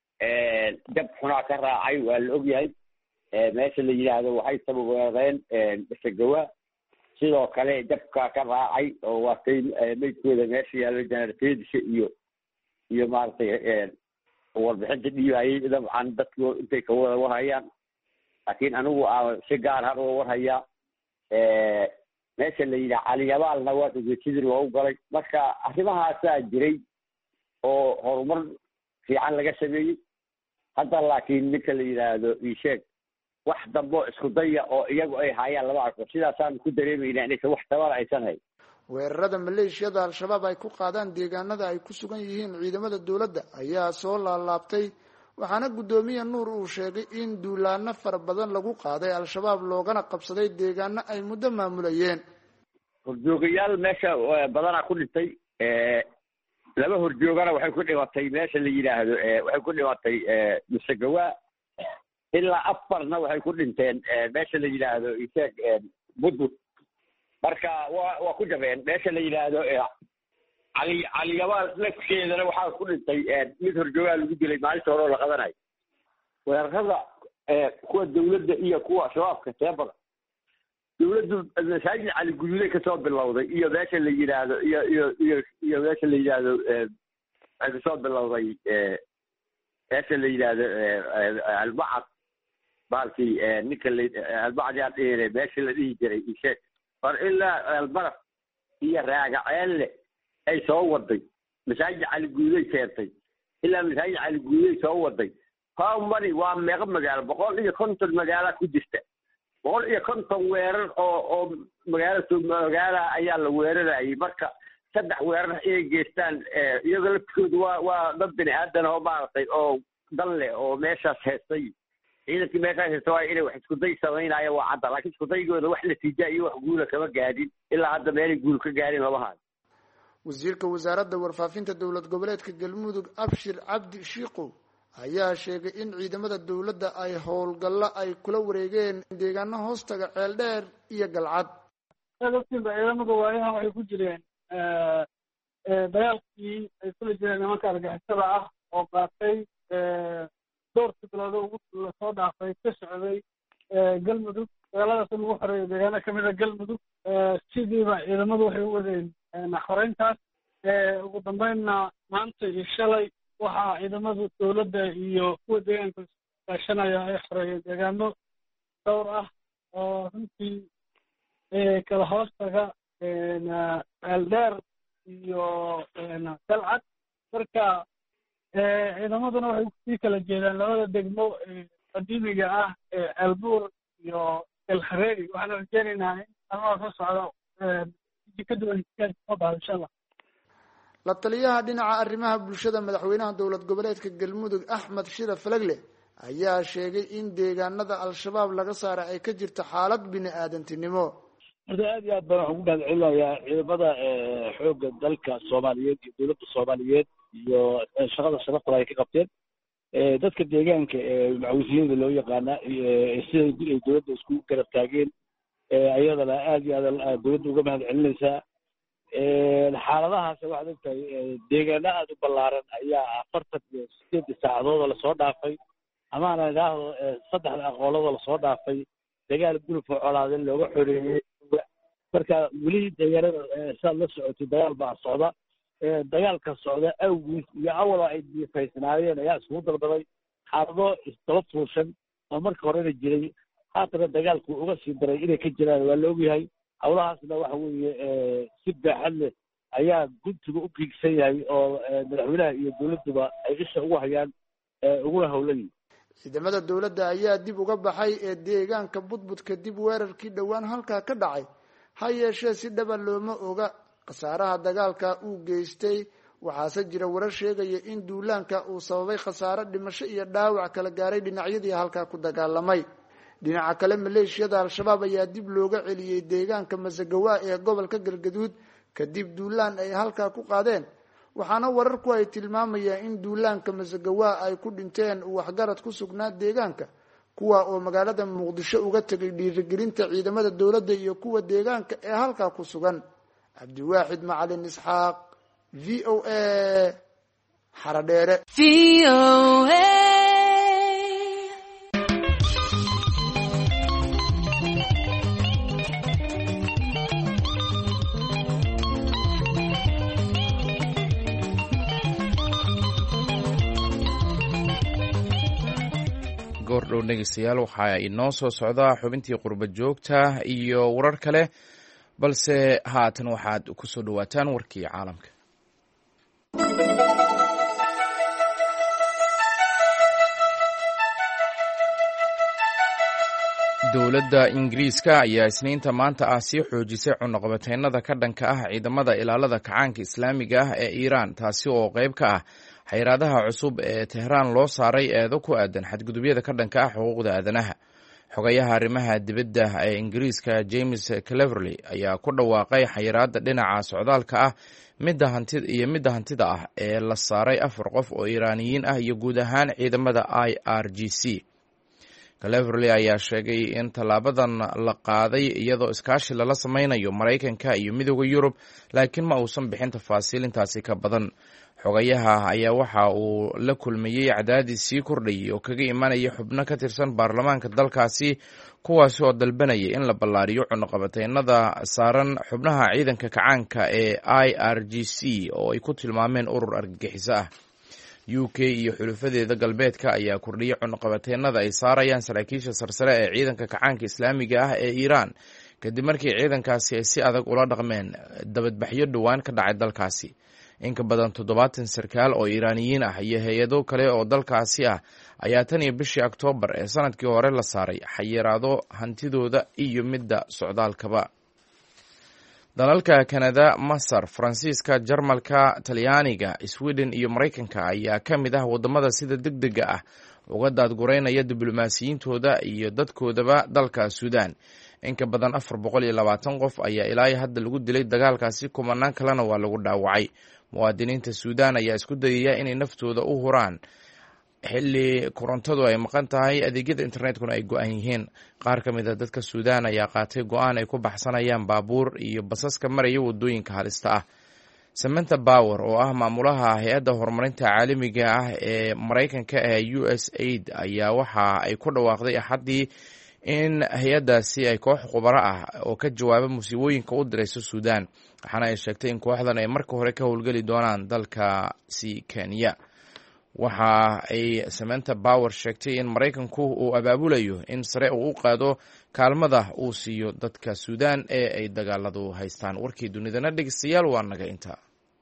dab xunaa ka raacay waa la ogyahay. meesha la yidhaahdo waxay saba weerareen Masagawaay, sidoo kale dabka ka raacay oo waatay meydkooda meesha yaallo janarteedisha iyo iyo maaragtay warbixinta dhiibayay. dabcan dadku intay ka wada warhayaan, laakiin anigu aan si gaar ah uga warhayaa meesha la yidhaha caliyabaalna waa ujeedadii loogu galay. marka arrimahaasaa jiray oo horumar fiican laga sameeyey. hadda laakiin ninka la yidhaahdo iisheeg wax dambo isku daya oo iyagu ay hayaan lama arko. sidaasaan ku dareemaynaa inaysan wax tabar aysan hayn. weerarada maleeshiyada al-shabaab ay ku qaadaan deegaanada ay ku sugan yihiin ciidamada dowladda ayaa soo laalaabtay, waxaana gudoomiye Nuur uu sheegay in duulaano fara badan lagu qaaday al-shabaab loogana qabsaday deegaano ay muddo maamulayeen. horjoogayaal meesha badanaa ku dhintay, laba horjoogana waxay ku dhimatay meesha la yidhaahdo waxay ku dhimatay Masagawaay, ilaa afarna waxay ku dhinteen meesha la yidhaahdo isaag Budbud. marka waa waa ku jabeen meesha la yidhaahdo cali caliyabaal lafkeedana waxaa ku dhintay mid horjoogaa lagu dilay maalinta hore oo la qadanayo. weerarada kuwa dawladda iyo kuwa shabaabka seebada dawladdu masaajid cali guduuday kasoo bilowday iyo meesha la yidhaahdo iyo iyo iyo iyo meesha la yidhaahdo waxay kasoo bilowday meesha la yidhaahdo albacad baalkii ninka albacad yaa dhihi meesha la dhihi jiray isheeg war ilaa albaraf iyo raagaceelle ay soo waday masaajid cali guuday keentay ilaa masaajid cali guuday soo waday how many waa meeqa magaalo boqol iyo konton magaalo ku jirta boqol iyo konton weerar oo oo magaalo magaalo ayaa la weerarayay marka saddex weerar ay geystaan iyagoo lafkoodu waa waa dad bini aadan oo maartay oo dal leh oo meeshaas heestay ciidankii meeshaas heestay waa inay wax isku day sameynayaan waa cadda laakiin isku daygooda wax natiijo iyo wax guula kama gaadhin ilaa hadda meelay guul ka gaadhin lama hayo wasiirka wasaaradda warfaafinta dowlad goboleedka galmudug abshir cabdi shiiqow ayaa sheegay in ciidamada dowladda ay howlgallo ay kula wareegeen deegaano hoostaga ceeldheer iyo galcad dadkiiba ciidamada waayahan waxay ku jireen dagaalkii ay kula jireen nimanka argixisada ah oo qaatay dhowrkii biloodo ugu lasoo dhaafay ka socday galmudug dagaaladaas in lagu xoreeyo deegaano kamid a galmudug sidiiba ciidamadu waxay u wadeen xoreyntaas ugu dambeynna maanta iyo shalay waxaa ciidamada dowladda iyo kuwa deegaanka kaashanaya ay xoreeyeen deegaano dhowr ah oo runtii kala hoostaga ceeldheer iyo galcad marka ciidamaduna waxay kusii kala jeedaan labada degmo qadiimiga ah ceelbuur iyo galhareeri waxaana rajeynaynaa in almaha soo socdo ka duwan soo baxdo insha allah la taliyaha dhinaca arrimaha bulshada madaxweynaha dowlad goboleedka galmudug axmed shira falagle ayaa sheegay in deegaanada al-shabaab laga saaray ay ka jirto xaalad bini aadantinimo horta aad iyo aad baan waxaan ku mahadcelinayaa ciidamada xoogga dalka soomaaliyeed iyo dowladda soomaaliyeed iyo shaqada sharafta ay ka qabteen dadka deegaanka macawisiinada loo yaqaana sida ay dowladda isku garab taageen ayadana aad iyo aad dowladda uga mahad celinaysaa xaaladahaas waxaad ogtahay deegaano aada u ballaaran ayaa afartan iyo sideedii saacadoodoo lasoo dhaafay amaana idhaahdo saddexda aqoolladoo lasoo dhaafay dagaal gulufka colaadeen looga xoreeyey marka weli deegaanada saad la socotay dagaal baa socda dagaalka socda awgiis iyo awala ay diifaysnaayeen ayaa iskugu dalbaday xaalado isdaba fuushan oo marka horena jiray haatana dagaalku uga sii daray inay ka jiraan waa la ogyahay hawlahaasna waxa weeye si baaxad leh ayaa guntiga u kiigsan yahay oo madaxweynaha iyo dowladduba ay isha ugu hayaan uguna howlan yihin ciidamada dowladda ayaa dib uga baxay ee deegaanka budbud kadib weerarkii dhowaan halkaa ka dhacay ha yeeshee si dhaba looma oga khasaaraha dagaalka uu geystay waxaase jira warar sheegaya in duulaanka uu sababay khasaare dhimasho iyo dhaawac kala gaaray dhinacyadii halkaa ku dagaalamay dhinaca kale maleeshiyada al-shabaab ayaa dib looga celiyey deegaanka masagawa ee gobolka galgaduud kadib duulaan ay halkaa ku qaadeen waxaana wararku ay tilmaamayaan in duulaanka masagawa ay ku dhinteen waxgarad ku sugnaa deegaanka kuwa oo magaalada muqdisho uga tegay dhiirigelinta ciidamada dowladda iyo kuwa deegaanka ee halkaa ku sugan cabdiwaaxid macalin isxaaq v o a xaradheere goordhow dhegeystayaal waxaa inoo soo socdaa xubintii qurba joogta iyo warar kale balse haatan waxaad ku soo dhawaataan warkii caalamka dowladda ingiriiska ayaa isniinta maanta ah sii xoojisay cunaqabateynada ka dhanka ah ciidamada ilaalada kacaanka islaamiga ah ee iiraan taasi oo qayb ka ah xayiraadaha cusub ee tehraan loo saaray eedo ku aadan xadgudubyada ka dhanka ah xuquuqda aadanaha xogayaha arrimaha dibadda ee ingiriiska james cleverley ayaa ku dhawaaqay xayiraada dhinaca socdaalka ah midda hantida iyo midda hantida ah ee la saaray afar qof oo iiraaniyiin ah iyo guud ahaan ciidamada i r g c cleverley ayaa sheegay in tallaabadan la qaaday iyadoo iskaashi lala sameynayo maraykanka iyo midooda yurub laakiin ma uusan bixin tafaasiilintaasi ka badan xogayaha ayaa waxa uu la kulmayey cadaadis sii kordhayay oo kaga imanaya xubno ka tirsan baarlamaanka dalkaasi kuwaasi oo dalbanaya in la ballaariyo cunaqabateynada saaran xubnaha ciidanka kacaanka ee i r g c oo ay ku tilmaameen urur argagixiso ah u k iyo xulufadeeda galbeedka ayaa kordhiyay cunaqabateynada ay saarayaan saraakiisha sarsare ee ciidanka kacaanka islaamiga ah ee iiraan kadib markii ciidankaasi ay si adag ula dhaqmeen dabadbaxyo dhowaan ka dhacay dalkaasi in ka badan toddobaatan sarkaal oo iiraaniyiin ah iyo hay-ado kale oo dalkaasi ah ayaa tan iyo bishii oktoobar ee sanadkii hore la saaray xayiraado hantidooda iyo midda socdaalkaba. dalalka kanada, masar, faransiiska, jarmalka, talyaaniga, sweden iyo maraykanka ayaa ka mid ah waddamada sida deg dega ah uga daadgureynaya diblomaasiyiintooda iyo dadkoodaba dalka suudaan. in ka badan afar boqol iyo labaatan qof ayaa ilaa hadda lagu dilay dagaalkaasi, kumanaan kalena waa lagu dhaawacay. muwaadiniinta suudaan ayaa isku dayaya inay naftooda u huraan xilli korontadu ay maqan tahay, adeegyada internetkuna ay go-an yihiin. qaar ka mid a dadka suudaan ayaa qaatay go-aan ay ku baxsanayaan baabuur iyo basaska maraya waddooyinka halista ah. Samantha Power oo ah maamulaha hay-adda horumarinta caalamiga ah ee Maraykanka ee U S A I D ayaa waxa ay ku dhawaaqday axaddii in hay-addaasi ay koox khubaro ah oo ka jawaaba musiibooyinka u dirayso Suudaan, waxaana ay sheegtay in kooxdan ay marka hore ka howlgeli doonaan dalkaasi Kenya. waxa ay Samantha Power sheegtay in Maraykanku uu abaabulayo in sare uu u qaado kaalmada uu siiyo dadka Suudaan ee ay dagaaladu haystaan. warkii dunidana dhegeystayaal waa naga intaa.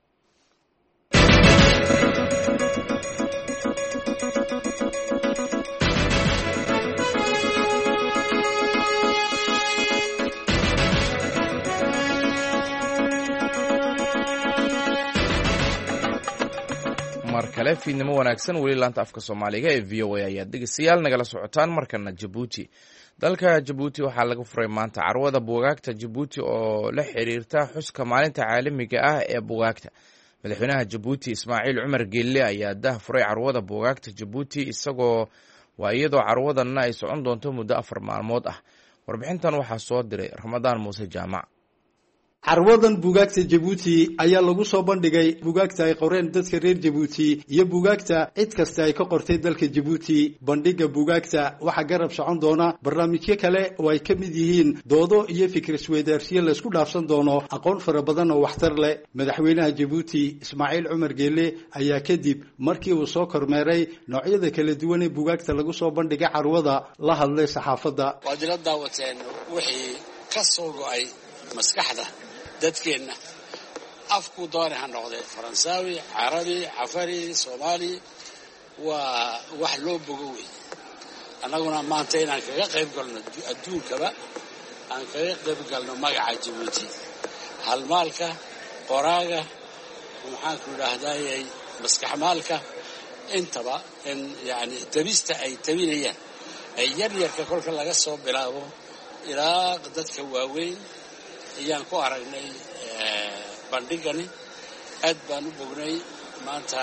mar kale fiidnimo wanaagsan, weli laanta afka Soomaaliga ee V O A ayaa dhegeystayaal nagala socotaan. markana Jabuuti. dalka Jabuuti waxaa laga furay maanta carwada buugaagta Jabuuti oo la xiriirta xuska maalinta caalamiga ah ee buugaagta. madaxweynaha Jabuuti Ismaaciil Cumar Geelle ayaa dah furay carwada buugaagta Jabuuti, isagoo waa iyadoo carwadanna ay socon doonto muddo afar maalmood ah. warbixintan waxaa soo diray Ramadaan Muuse Jaamac. carwadan buugaagta Jabuuti ayaa lagu soo bandhigay buugaagta ay qoreen dadka reer Jabuuti iyo buugaagta cid kasta ay ka qortay dalka Jabuuti. bandhiga buugaagta waxa garab socon doona barnaamijyo kale oo ay ka mid yihiin doodo iyo fikir isweydaarsiyo la isku dhaafsan doono aqoon fara badan oo waxtar leh. madaxweynaha Jabuuti Ismaaciil Cumar Geelle ayaa kadib markii uu soo kormeeray noocyada kala duwan ee buugaagta lagu soo bandhigay carwada la hadlay saxaafadda. waad ila daawateen wixii ka soo go'ay maskaxda dadkeena, afku doona ha noqdee faransawi, carabi, cafari, soomaali, waa wax loo bogo wey. annaguna maanta inaan kaga qayb galno adduunkaba, aan kaga qayb galno magaca Jabuuti, halmaalka, qoraaga, maxaanku idhaahdayay maskaxmaalka, intaba in yani tabista ay tabinayaan ay yaryarka kolka laga soo bilaabo ilaa dadka waaweyn ayaan ku aragnay bandhigani. aad baan u bognay maanta,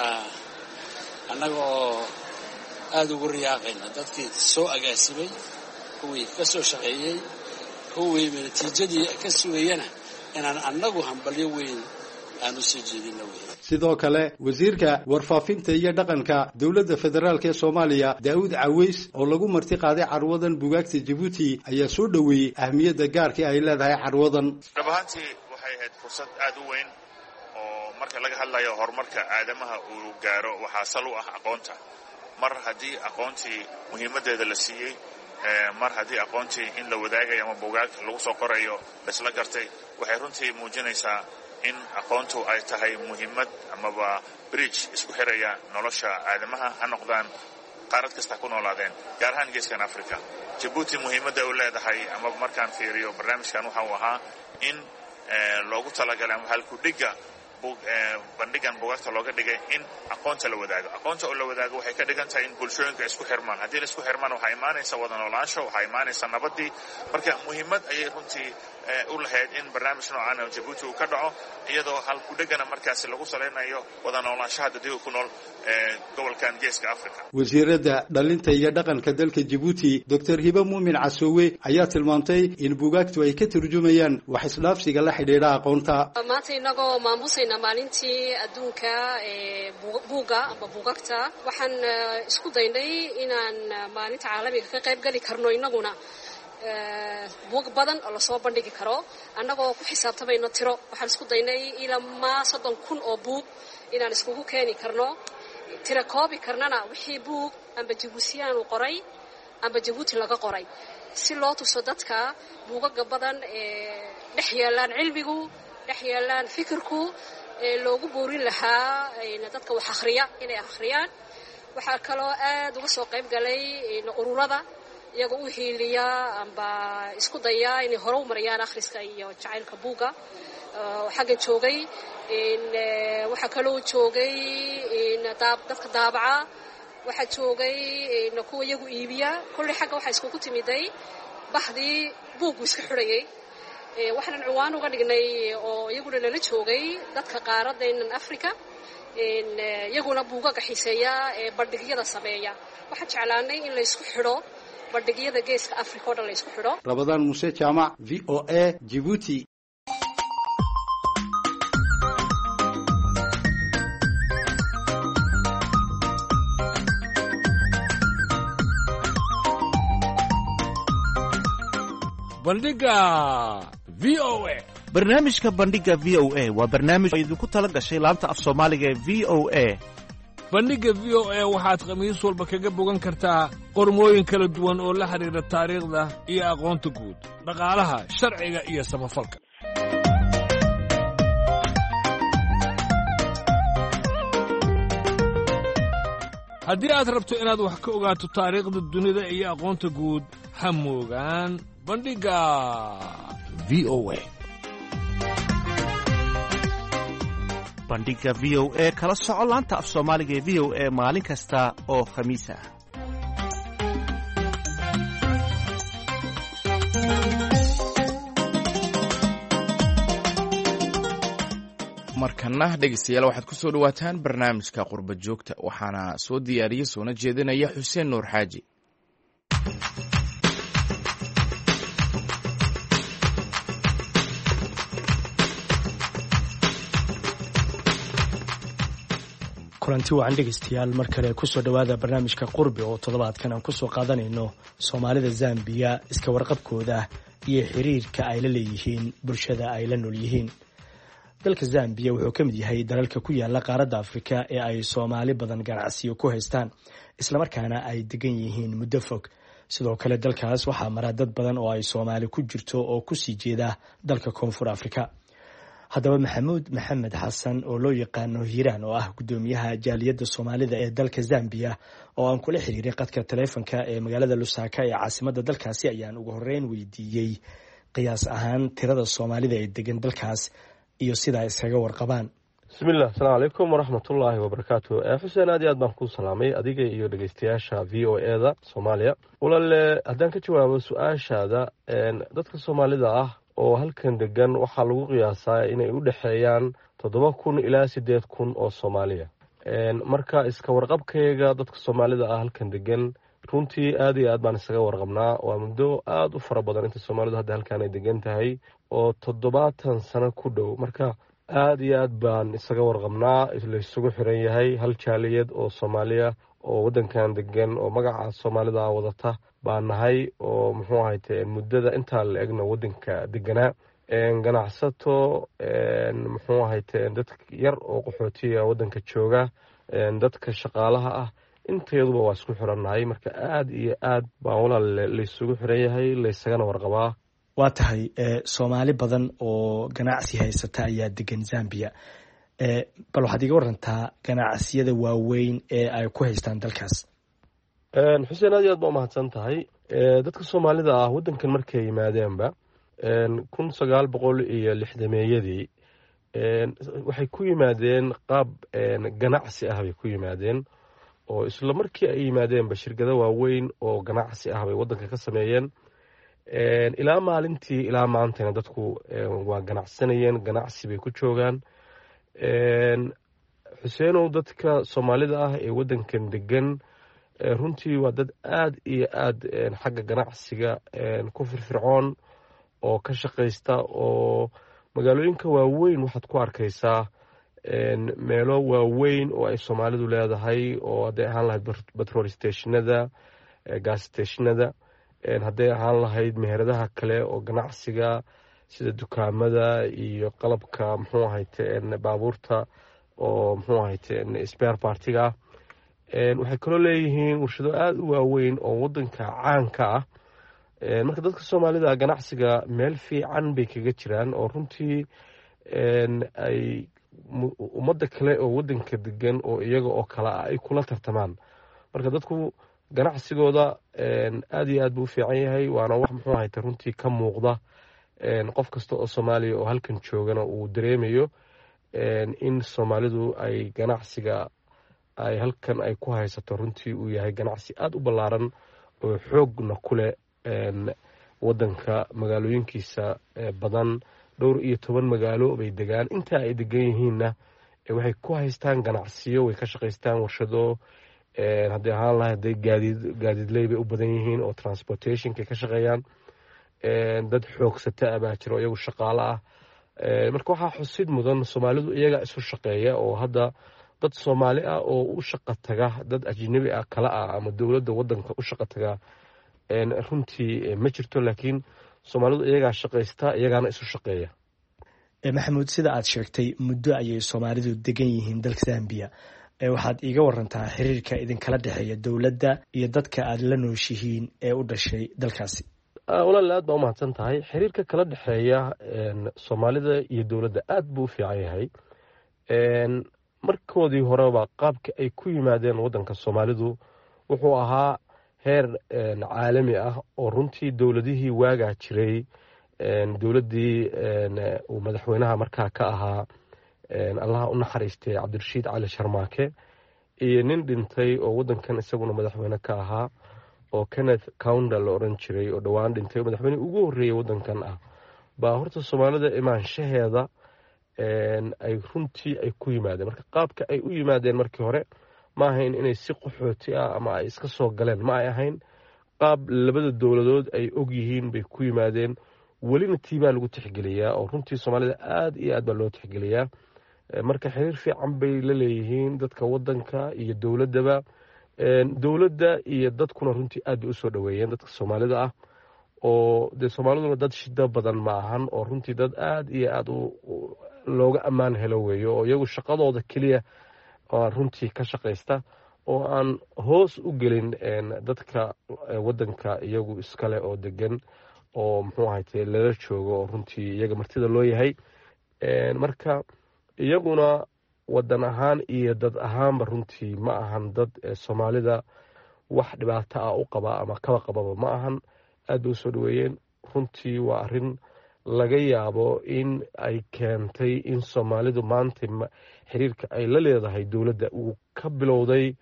annagoo aada ugu riyaaqayna dadkii soo agaasimay, kuwii ka soo shaqeeyey, kuwii natiijadii ka sugayana inaan annagu hambalyo weyn aan u soo jeedino wey. sidoo kale wasiirka warfaafinta iyo dhaqanka dowladda federaalk ee Soomaaliya Daawud Caweys oo lagu marti qaaday carwadan buugaagta Jabuuti ayaa soo dhaweeyay ahmiyadda gaarka ay leedahay carwadan. dhabaantii waxay ahayd fursad aad u weyn oo marka laga hadlayo horumarka aadamaha uu gaaro waxaa sal u ah aqoonta. mar haddii aqoontii muhiimadeeda la siiyey, mar haddii aqoontii in la wadaagayo ama buugaagta lagu soo qorayo isla gartay, waxay runtii muujinaysaa in aqoontu ay tahay muhiimad amaba bridge isku xiraya nolosha aadamaha, ha noqdaan qaarad kasta ku noolaadeen, gaar ahaan geeskan Afrika. Jabuuti muhiimadda u leedahay amaba markaan fiiriyo barnaamijkan waxa uu ahaa in loogu talagalay ama halku dhiga bandhigan buugaagta looga dhigay in aqoonta la wadaago. aqoonta oo la wadaago waxay ka dhigan tahay in bulshooyinka isku xirmaan. haddii la isku xirmaan waxaa imaanaysa wada noolaansho, waxaa imaanaysa nabadii. marka muhiimad ayay runtii u lahayd in barnaamij noocan oo Jabuuti uu ka dhaco, iyadoo halku dhigana markaasi lagu salaynayo wada noolaanshaha dadka ku nool gobolkan geeska Afrika. wasiirada dhalinta iyo dhaqanka dalka Jabuuti Doctor Hiba Muumin Casoowe ayaa tilmaantay in buugaagtu ay ka turjumayaan wax isdhaafsiga la xidhiidha aqoonta. maanta inagoo maamusayna maalintii adduunka ee buuga ama buugaagta, waxaan isku daynay inaan maalinta caalamiga ka qayb gali karno inaguna buug badan oo lasoo bandhigi karo. annagoo ku xisaabtamayno tiro, waxaan isku daynay ilaa soddon kun oo buug inaan iskugu keeni karno, tiro koobi karnana wixii buug amba Jabuutiyaan uu qoray amba Jabuuti laga qoray, si loo tuso dadka buugaga badan ee dhex yeelaan cilmigu, dhex yaalaan fikirku loogu boorin lahaa dadka wax akhriya inay akhriyaan. waxaa kaloo aad uga soo qayb galay ururada iyagoo u hiiliya amba isku daya inay hore u marayaan akhriska iyo jacaylka buugga xagga joogay. waxaa kaloo joogay dadka daabaca, waxaa joogay kuwa iyagu iibiya. kolley xagga waxaa iskugu timiday bahdii buuggu iska xidhayay. waxaanan ciwaan uga dhignay oo iyaguna nala joogay dadka qaaradeenan africa iyaguna buugaga xiiseeya ee bandhigyada sameeya. waxaan jeclaanay in la isku xidho bandhigyada geeska africa oo dhan la isku xidho. Rabadaan Muuse Jaamac, V O A, Djibouti. bandhiga V O A. barnaamijka bandhiga V O A waa barnaamij idinku tala gashay laanta af Soomaaliga ee V O A. bandhiga V O A waxaad khamiis walba kaga bogan kartaa qormooyin kala duwan oo la xiriira taariikhda iyo aqoonta guud, dhaqaalaha, sharciga iyo samafalka. haddii aad rabto inaad wax ka ogaato taariikhda dunida iyo aqoonta guud, ha moogaan bandhiga V O A. bandhiga V O A kala soco laanta af Soomaaliga ee V O A maalin kasta oo khamiis ah. markana dhegeystayaal waxaad ku soo dhawaataan barnaamijka qurba joogta, waxaana soo diyaariyey soona jeedinaya xuseen nuur xaaji. kulanti wacan dhegeystayaal mar kale kusoo dhowaada barnaamijka qurbi oo toddobaadkan aan kusoo qaadanayno soomaalida Zambiya, iska warqabkooda iyo xiriirka ay la leeyihiin bulshada ay la nool yihiin. dalka Zambiya wuxuu ka mid yahay dalalka ku yaala qaaradda Afrika ee ay Soomaali badan ganacsiyo ku haystaan, isla markaana ay degan yihiin muddo fog. sidoo kale dalkaas waxaa mara dad badan oo ay Soomaali ku jirto oo ku sii jeeda dalka Koonfur Afrika. haddaba Maxamuud Maxamed Xasan oo loo yaqaano Hiiraan oo ah gudoomiyaha jaaliyadda Soomaalida ee dalka Zambiya oo aan kula xiriiray qadka taleefanka ee magaalada Lusaka ee caasimadda dalkaasi ayaan ugu horreyn weydiiyey qiyaas ahaan tirada Soomaalida ee degan dalkaas iyo sida ay iskaga warqabaan. bismillah, assalaamu calaykum waraxmatullaahi wabarakaatu. xuseen aad iyo aad baan ku salaamay adiga iyo dhegeystayaasha V O A da Soomaaliya. walaale haddaan ka jawaabo su-aashaada, dadka Soomaalida ah oo halkan degan waxaa lagu qiyaasaa inay u dhexeeyaan toddoba kun ilaa siddeed kun oo Soomaaliya. marka iska warqabkayga dadka Soomaalida ah halkan degan runtii aad iyo aad baan isaga warqabnaa. waa muddo aad u fara badan inta Soomaalidu hadda halkan ay degan tahay oo toddobaatan sano ku dhow. marka aad iyo aad baan isaga warqabnaa, la isugu xiran yahay hal jaaliyad oo Soomaaliya oo waddankan degan oo magaca Soomaalida wadata baan nahay oo muxuu ahayte muddada intaa la egna waddanka deganaa. ganacsato muxuu ahayte dad yar oo qaxootiga waddanka jooga, dadka shaqaalaha ah inteeduba waa isku xirannahay. marka aad iyo aad baa walaal la isugu xiran yahay, la isagana warqabaa. waa tahay Soomaali badan oo ganacsi haysata ayaa degan Zambiya, bal waxaad iga warantaa ganacsiyada waaweyn ee ay ku haystaan dalkaas. xuseen aad iyo aad baa umahadsan tahay. dadka Soomaalida ah waddankan markay yimaadeenba kun sagaal boqol iyo lixdameeyadii waxay ku yimaadeen qaab ganacsi ah bay ku yimaadeen, oo isla markii ay yimaadeenba shirkado waaweyn oo ganacsi ah bay waddanka ka sameeyeen. ilaa maalintii ilaa maantana dadku waa ganacsanayeen, ganacsi bay ku joogaan. xuseenow, dadka Soomaalida ah ee waddankan degan runtii waa dad aad iyo aad xagga ganacsiga ku firfircoon oo ka shaqaysta, oo magaalooyinka waaweyn waxaad ku arkaysaa meelo waaweyn oo ay Soomaalidu leedahay, oo hadday ahaan lahayd petrol stationada, gas stationada, hadday ahaan lahayd meheradaha kale oo ganacsiga sida dukaamada iyo qalabka muxuu ahayte baabuurta oo muxuu ahayte spare partiga. waxay kaloo leeyihiin warshado aad u waaweyn oo waddanka caanka ah. marka dadka Soomaalida ganacsiga meel fiican bay kaga jiraan, oo runtii ay ummadda kale oo waddanka degan oo iyaga oo kale ah ay kula tartamaan. marka dadku ganacsigooda aad iyo aad buu u fiican yahay, waana wax muxuu ahayta runtii ka muuqda qof kasta oo soomaaliya oo halkan joogana uu dareemayo in soomaalidu ay ganacsiga ay halkan ay ku haysato runtii uu yahay ganacsi aad u ballaaran oo xoogna ku leh waddanka magaalooyinkiisa badan. dhowr iyo toban magaalo bay degaan, intaa ay degan yihiinna waxay ku haystaan ganacsiyo, way ka shaqaystaan warshado, haddii ahaan lahay hadday gaadiid gaadiidley bay u badan yihiin oo transportationka ka shaqeeyaan. dad xoogsata ah baa jiro iyagu shaqaale ah. marka waxaa xusid mudan soomaalidu iyaga isu shaqeeya, oo hadda dad soomaali ah oo u shaqo taga dad ajnabi ah kala ah ama dowladda waddanka u shaqo taga runtii ma jirto, laakiin soomaalidu iyagaa shaqaysta, iyagaana isu shaqeeya. maxamuud, sida aad sheegtay muddo ayay soomaalidu degan yihiin dalka Zambia. waxaad iiga warantaa xiriirka idinkala dhexeeya dowladda iyo dadka aad la nooshihiin ee u dhashay dalkaasi. walaal aad baa u mahadsan tahay. xiriirka kala dhexeeya soomaalida iyo dowladda aad buu u fiican yahay. markoodii horeba qaabka ay ku yimaadeen waddanka soomaalidu wuxuu ahaa heer caalami ah oo runtii dowladihii waagaa jiray, dowladdii uu madaxweynaha markaa ka ahaa allaha u naxariistay cabdirashiid cali sharmaake, iyo nin dhintay oo waddankan isaguna madaxweyne ka ahaa oo kenneth counda la odhan jiray oo dhowaan dhintay, madaxweyne ugu horreeyey waddankan ah, baa horta soomaalida imaanshaheeda ay runtii ay ku yimaadeen. marka qaabka ay u yimaadeen markii hore ma ahayn inay si qaxooti ah ama ay iska soo galeen, ma ay ahayn. qaab labada dowladood ay og yihiin bay ku yimaadeen. welina tii baa lagu tixgeliyaa oo runtii soomaalida aad iyo aad baa loo tixgeliyaa. marka xiriir fiican bay la leeyihiin dadka waddanka iyo dowladdaba. dowladda iyo dadkuna runtii aad bay usoo dhoweeyeen dadka soomaalida ah, oo dee soomaaliduna dad shida badan ma ahan, oo runtii dad aad iyo aad looga ammaan helo weeyo, oo iyagu shaqadooda keliya runtii ka shaqaysta, oo aan hoos u gelin dadka waddanka iyagu iskale oo degan, oo muxuu ahayte lala joogo, oo runtii iyaga martida loo yahay. marka iyaguna waddan ahaan iyo dad ahaanba runtii ma ahan dad soomaalida wax dhibaato ah u qaba ama kaba qababa ma ahan. aad bay usoo dhoweeyeen. runtii waa arrin laga yaabo in ay keentay in soomaalidu maanta xiriirka ay la leedahay dowladda uu ka bilowday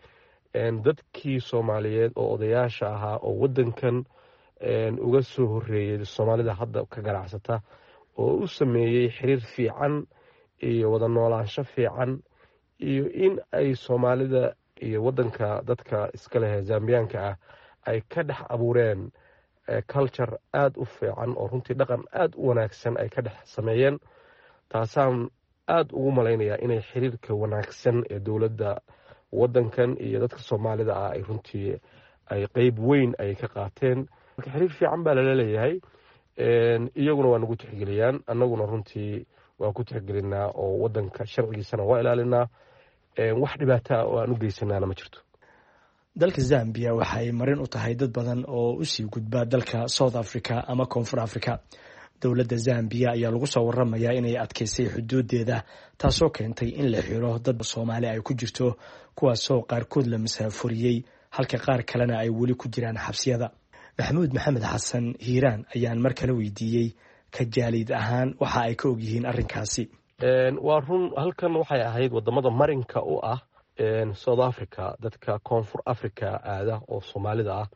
dadkii soomaaliyeed oo odayaasha ahaa oo waddankan uga soo horreeyey soomaalida hadda ka ganacsata, oo u sameeyey xiriir fiican iyo wada noolaansho fiican, iyo in ay soomaalida iyo waddanka dadka iska leh zambiyaanka ah ay ka dhex abuureen culture aad u fiican oo runtii dhaqan aad u wanaagsan ay ka dhex sameeyeen. taasaan aad ugu malaynayaa inay xiriirka wanaagsan ee dowladda waddankan iyo dadka soomaalida ah ay runtii ay qeyb weyn ay ka qaateen. marka xiriir fiican baa lala leeyahay. iyaguna waa nagu tixgeliyaan, annaguna runtii waa ku tixgelinaa oo waddanka sharcigiisana waa ilaalinaa. wax dhibaato ah oo aan u geysanaana ma jirto. dalka Zambia waxay marin u tahay dad badan oo u sii gudba dalka South Africa ama Koonfur Africa. dowladda Zambia ayaa lagu soo waramayaa inay adkeysay xuduudeeda, taasoo keentay in la xiro dad Soomaali ay ku jirto, kuwaasoo qaarkood la masaafuriyey halka qaar kalena ay weli ku jiraan xabsiyada. maxamuud maxamed xasan hiiraan ayaan mar kale weydiiyey ka jaalid ahaan waxa ay ka og yihiin arrinkaasi. waa run, halkan waxay ahayd wadamada marinka u ah South Africa, dadka Koonfur Africa aada oo Soomaalida ah.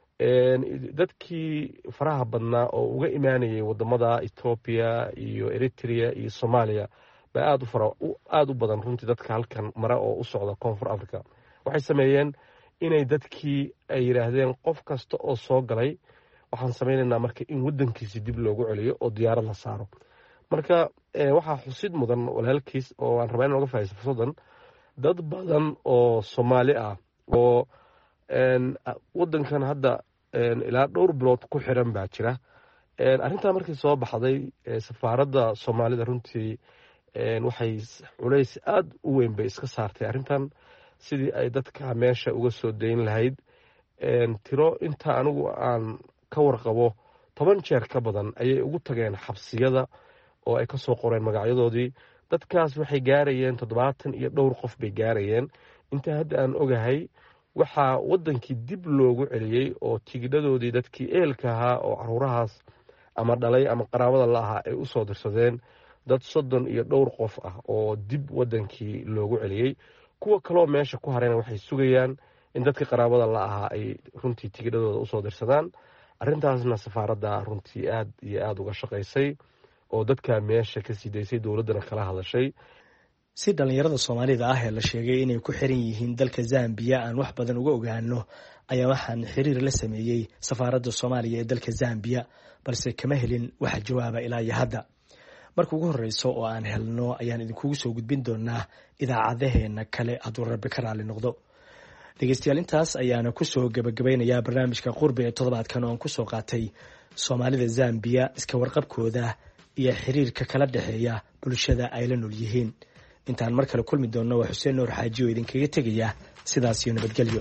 dadkii faraha badnaa oo uga imaanayay wadamada Ethiopia iyo Eritrea iyo Soomaaliya baa aad u fara aad u badan runtii dadka halkan mara oo u socda Koonfur Africa. waxay sameeyeen inay dadkii ay yiraahdeen qof kasta oo soo galay waxaan sameynaynaa marka in waddankiisa dib loogu celiyo oo diyaarad la saaro. marka waxaa xusid mudan walaalkiis oo aan rabaa in looga faa'iideysto fursadan, dad badan oo Soomaali ah oo waddankan hadda ilaa dhowr bilood ku xiran baa jira. arrintaa markii soo baxday safaaradda Soomaalida runtii waxay culays aad u weyn bay iska saartay arrintan, sidii ay dadka meesha uga soo dayn lahayd. tiro inta anigu aan ka warqabo toban jeer ka badan ayay ugu tageen xabsiyada oo ay ka soo qoreen magacyadoodii. dadkaas waxay gaarayeen toddobaatan iyo dhowr qof bay gaarayeen. intaa hadda aan ogahay waxaa wadankii dib loogu celiyey oo tigidhadoodii dadkii ehelka ahaa oo caruurahaas ama dhalay ama qaraabada la ahaa ay usoo dirsadeen dad soddon iyo dhowr qof ah oo dib wadankii loogu celiyey. kuwa kaloo meesha ku harayna waxay sugayaan in dadka qaraabada la ahaa ay runtii tigidhadooda usoo dirsadaan. arrintaasna safaaradda runtii aad iyo aada uga shaqaysay oo dadkaa meesha ka sii daysay, dowladdana kala hadashay. si dhallinyarada soomaalida ah ee la sheegay inay ku xiran yihiin dalka zambiya aan wax badan uga ogaano ayaa waxaan xiriir la sameeyey safaaradda soomaaliya ee dalka zambiya, balse kama helin waxa jawaaba ilaa iyo hadda. marka ugu horreyso oo aan helno ayaan idinkugu soo gudbin doonaa idaacadaheena kale hadduu rabbi ka raali noqdo. dhegeystayaal, intaas ayaana kusoo gabagabaynayaa barnaamijka qurbi ee toddobaadkan oo aan kusoo qaatay soomaalida zambiya, iska warqabkooda iyo xiriirka kala dhexeeya bulshada ay la nool yihiin. intaan mar kale kulmi doonno waa xuseen nuur xaaji oo idinkaga tegaya sidaas iyo nabadgelyo.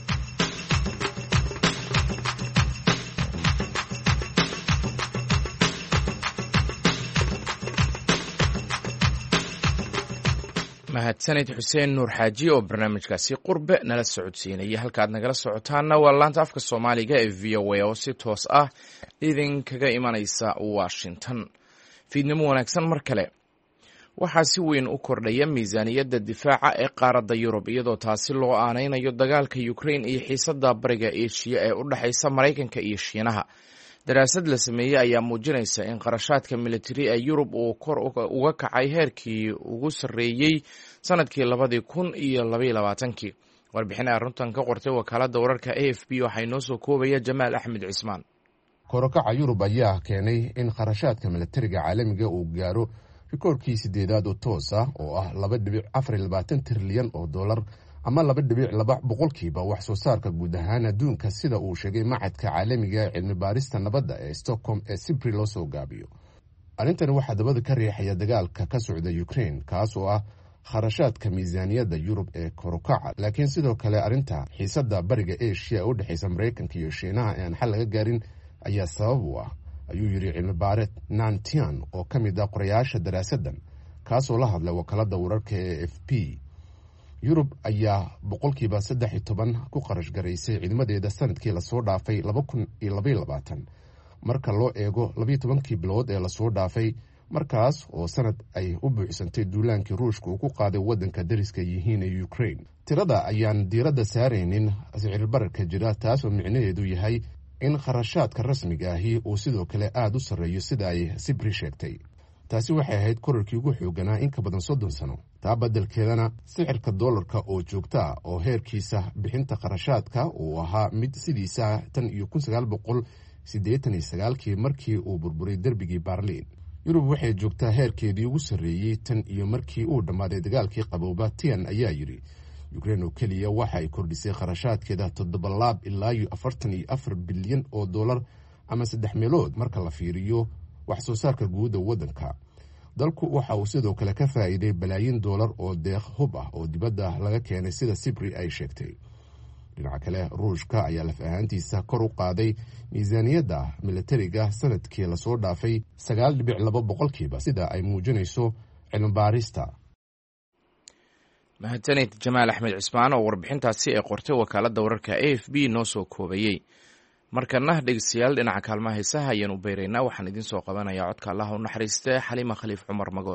mahadsanid xuseen nuur xaaji oo barnaamijkaasi qurbe nala socodsiinaya. halkaaad nagala socotaana waa laanta afka soomaaliga ee v o a oo si toos ah idinkaga imanaysa washington. fiidnimo wanaagsan mar kale. waxaa si weyn u kordhaya miisaaniyadda difaaca ee qaaradda yurub, iyadoo taasi loo aanaynayo dagaalka ukrain iyo xiisadda bariga eshiya ee u dhexaysa maraykanka iyo shiinaha. daraasad la sameeyey ayaa muujinaysa in qarashaadka militari ee yurub uu kor uga kacay heerkii ugu sarreeyey sanadkii labadii kun iyo labaiyo labaatankii. warbixin ay arrintan ka qortay wakaaladda wararka a f b waxay noo soo koobaya jamaal axmed cismaan. korokaca yurub ayaa keenay in kharashaadka militariga caalamiga uu gaaro rikoorkii sideedaad oo toos ah oo ah laba dhibic afar iyo labaatan trilyan oo dollar ama laba dhibic laba boqolkiiba wax soo saarka guud ahaan adduunka, sida uu sheegay macadka caalamiga ee cilmi baarista nabadda ee stockholm ee sibri loo soo gaabiyo. arrintani waxaa dabada ka riixaya dagaalka ka socda ukrain, kaas oo ah kharashaadka miisaaniyadda yurub ee korokaca. laakiin sidoo kale arrinta xiisadda bariga eshiya ee u dhexaysa maraykanka iyo shiinaha ee aan xal laga gaarin ayaa sabab u ah, ayuu yidhi cilmi baareed nantian oo ka mid ah qorayaasha daraasaddan, kaasoo la hadlay wakaaladda wararka ee f p. yurub ayaa boqolkiiba saddex iyo toban ku qarash garaysay ciidamadeeda sanadkii lasoo dhaafay laba kun iyo labaiyo labaatan marka loo eego labaiyo tobankii bilood ee lasoo dhaafay, markaas oo sanad ay u buuxsantay duulaankii ruushka uu ku qaaday waddanka dariska yihiin ee ukrain. tirada ayaan diiradda saaraynin sicirbararka jira, taasoo micnaheedu yahay in kharashaadka rasmiga ahi uu sidoo kale aada u sarreeyo, sida ay sibri sheegtay. taasi waxay ahayd korarkii ugu xooganaa in ka badan soddon sano. taa beddelkeedana sicirka doolarka oo joogta oo heerkiisa bixinta kharashaadka uu ahaa mid sidiisa tan iyo kun sagaal boqol siddeetan iyo sagaalkii markii uu burburay derbigii Berlin. yurub waxay joogtaa heerkeedii ugu sarreeyey tan iyo markii uu dhammaaday dagaalkii qabooba. tian ayaa yidhi ukrain oo keliya waxa ay kordhisay kharashaadkeeda toddoba laab ilaa iyo afartan iyo afar bilyan oo dollar ama saddex meelood marka la fiiriyo wax soo saarka guud ee waddanka. dalku waxa uu sidoo kale ka faa'iiday balaayin dollar oo deeq hub ah oo dibadda laga keenay, sida sibri ay sheegtay. dhinaca kale, ruushka ayaa laf ahaantiisa kor u qaaday miisaaniyadda militariga sanadkii lasoo dhaafay sagaal dhibic laba boqolkiiba, sida ay muujinayso cilmi baarista. mahadsanid jamaal axmed cismaan oo warbixintaasi ay qortay wakaaladda wararka a f b noo soo koobayey. markana dhegeystayaal, dhinaca kaalmaha heesaha ayaan u beyraynaa. waxaan idiin soo qabanayaa codka allaha u naxariiste xaliima khaliif cumar magool.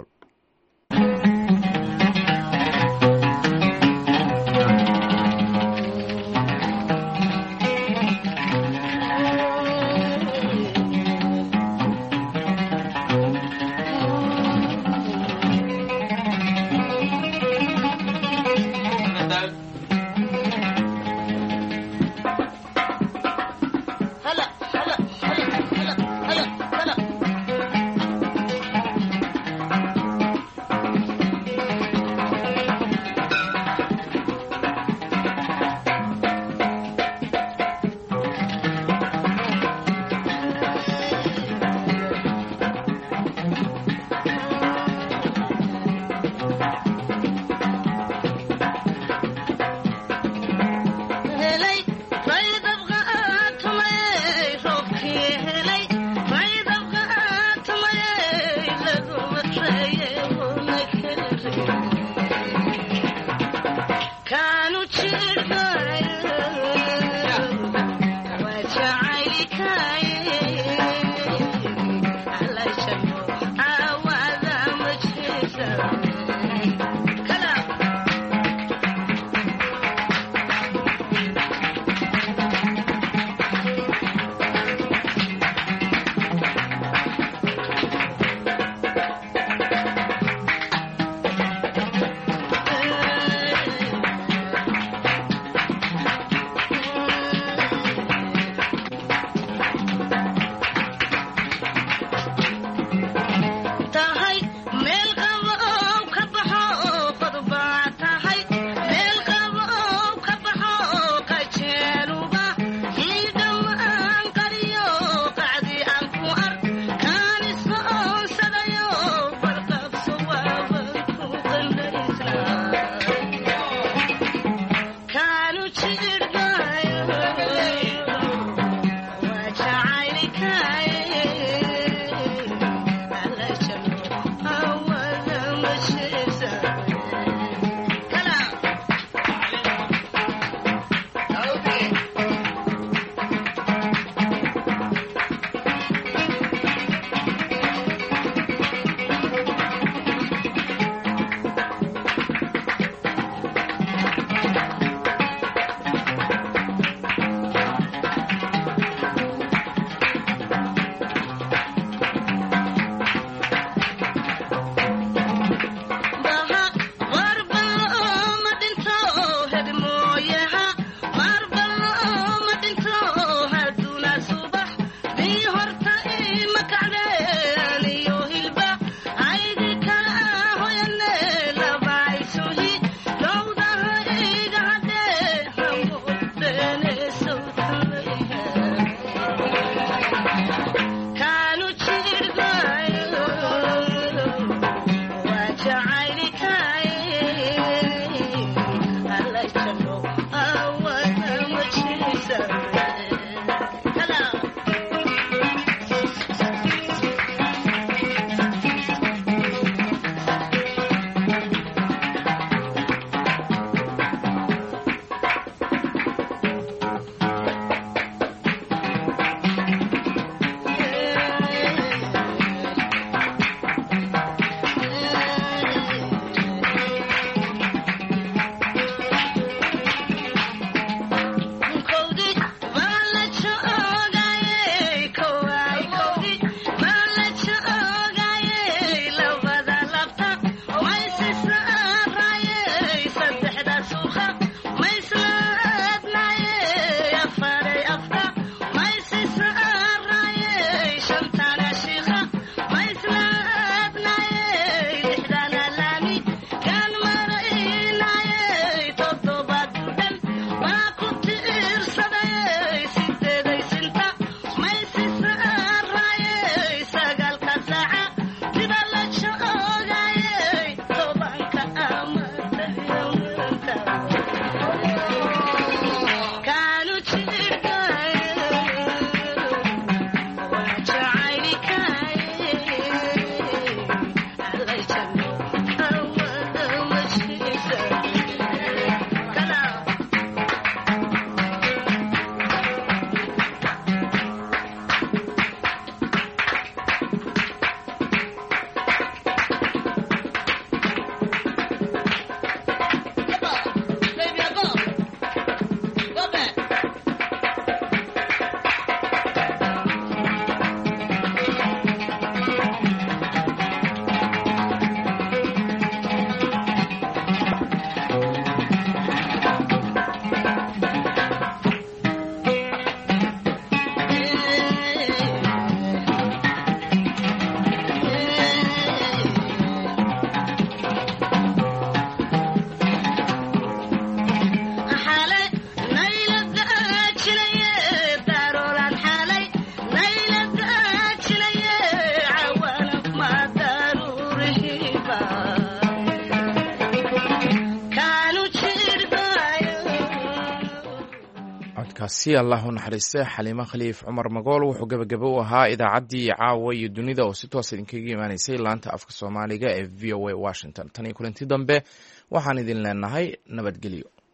codkaasi allah u naxariiste xaliimo khaliif cumar magool wuxuu gebagabo u ahaa idaacaddii caawa iyo dunida oo si toos idinkaga imaanaysay laanta afka soomaaliga ee v o a washington tan iyo kulanti dambe waxaan idin leenahay nabadgelyo.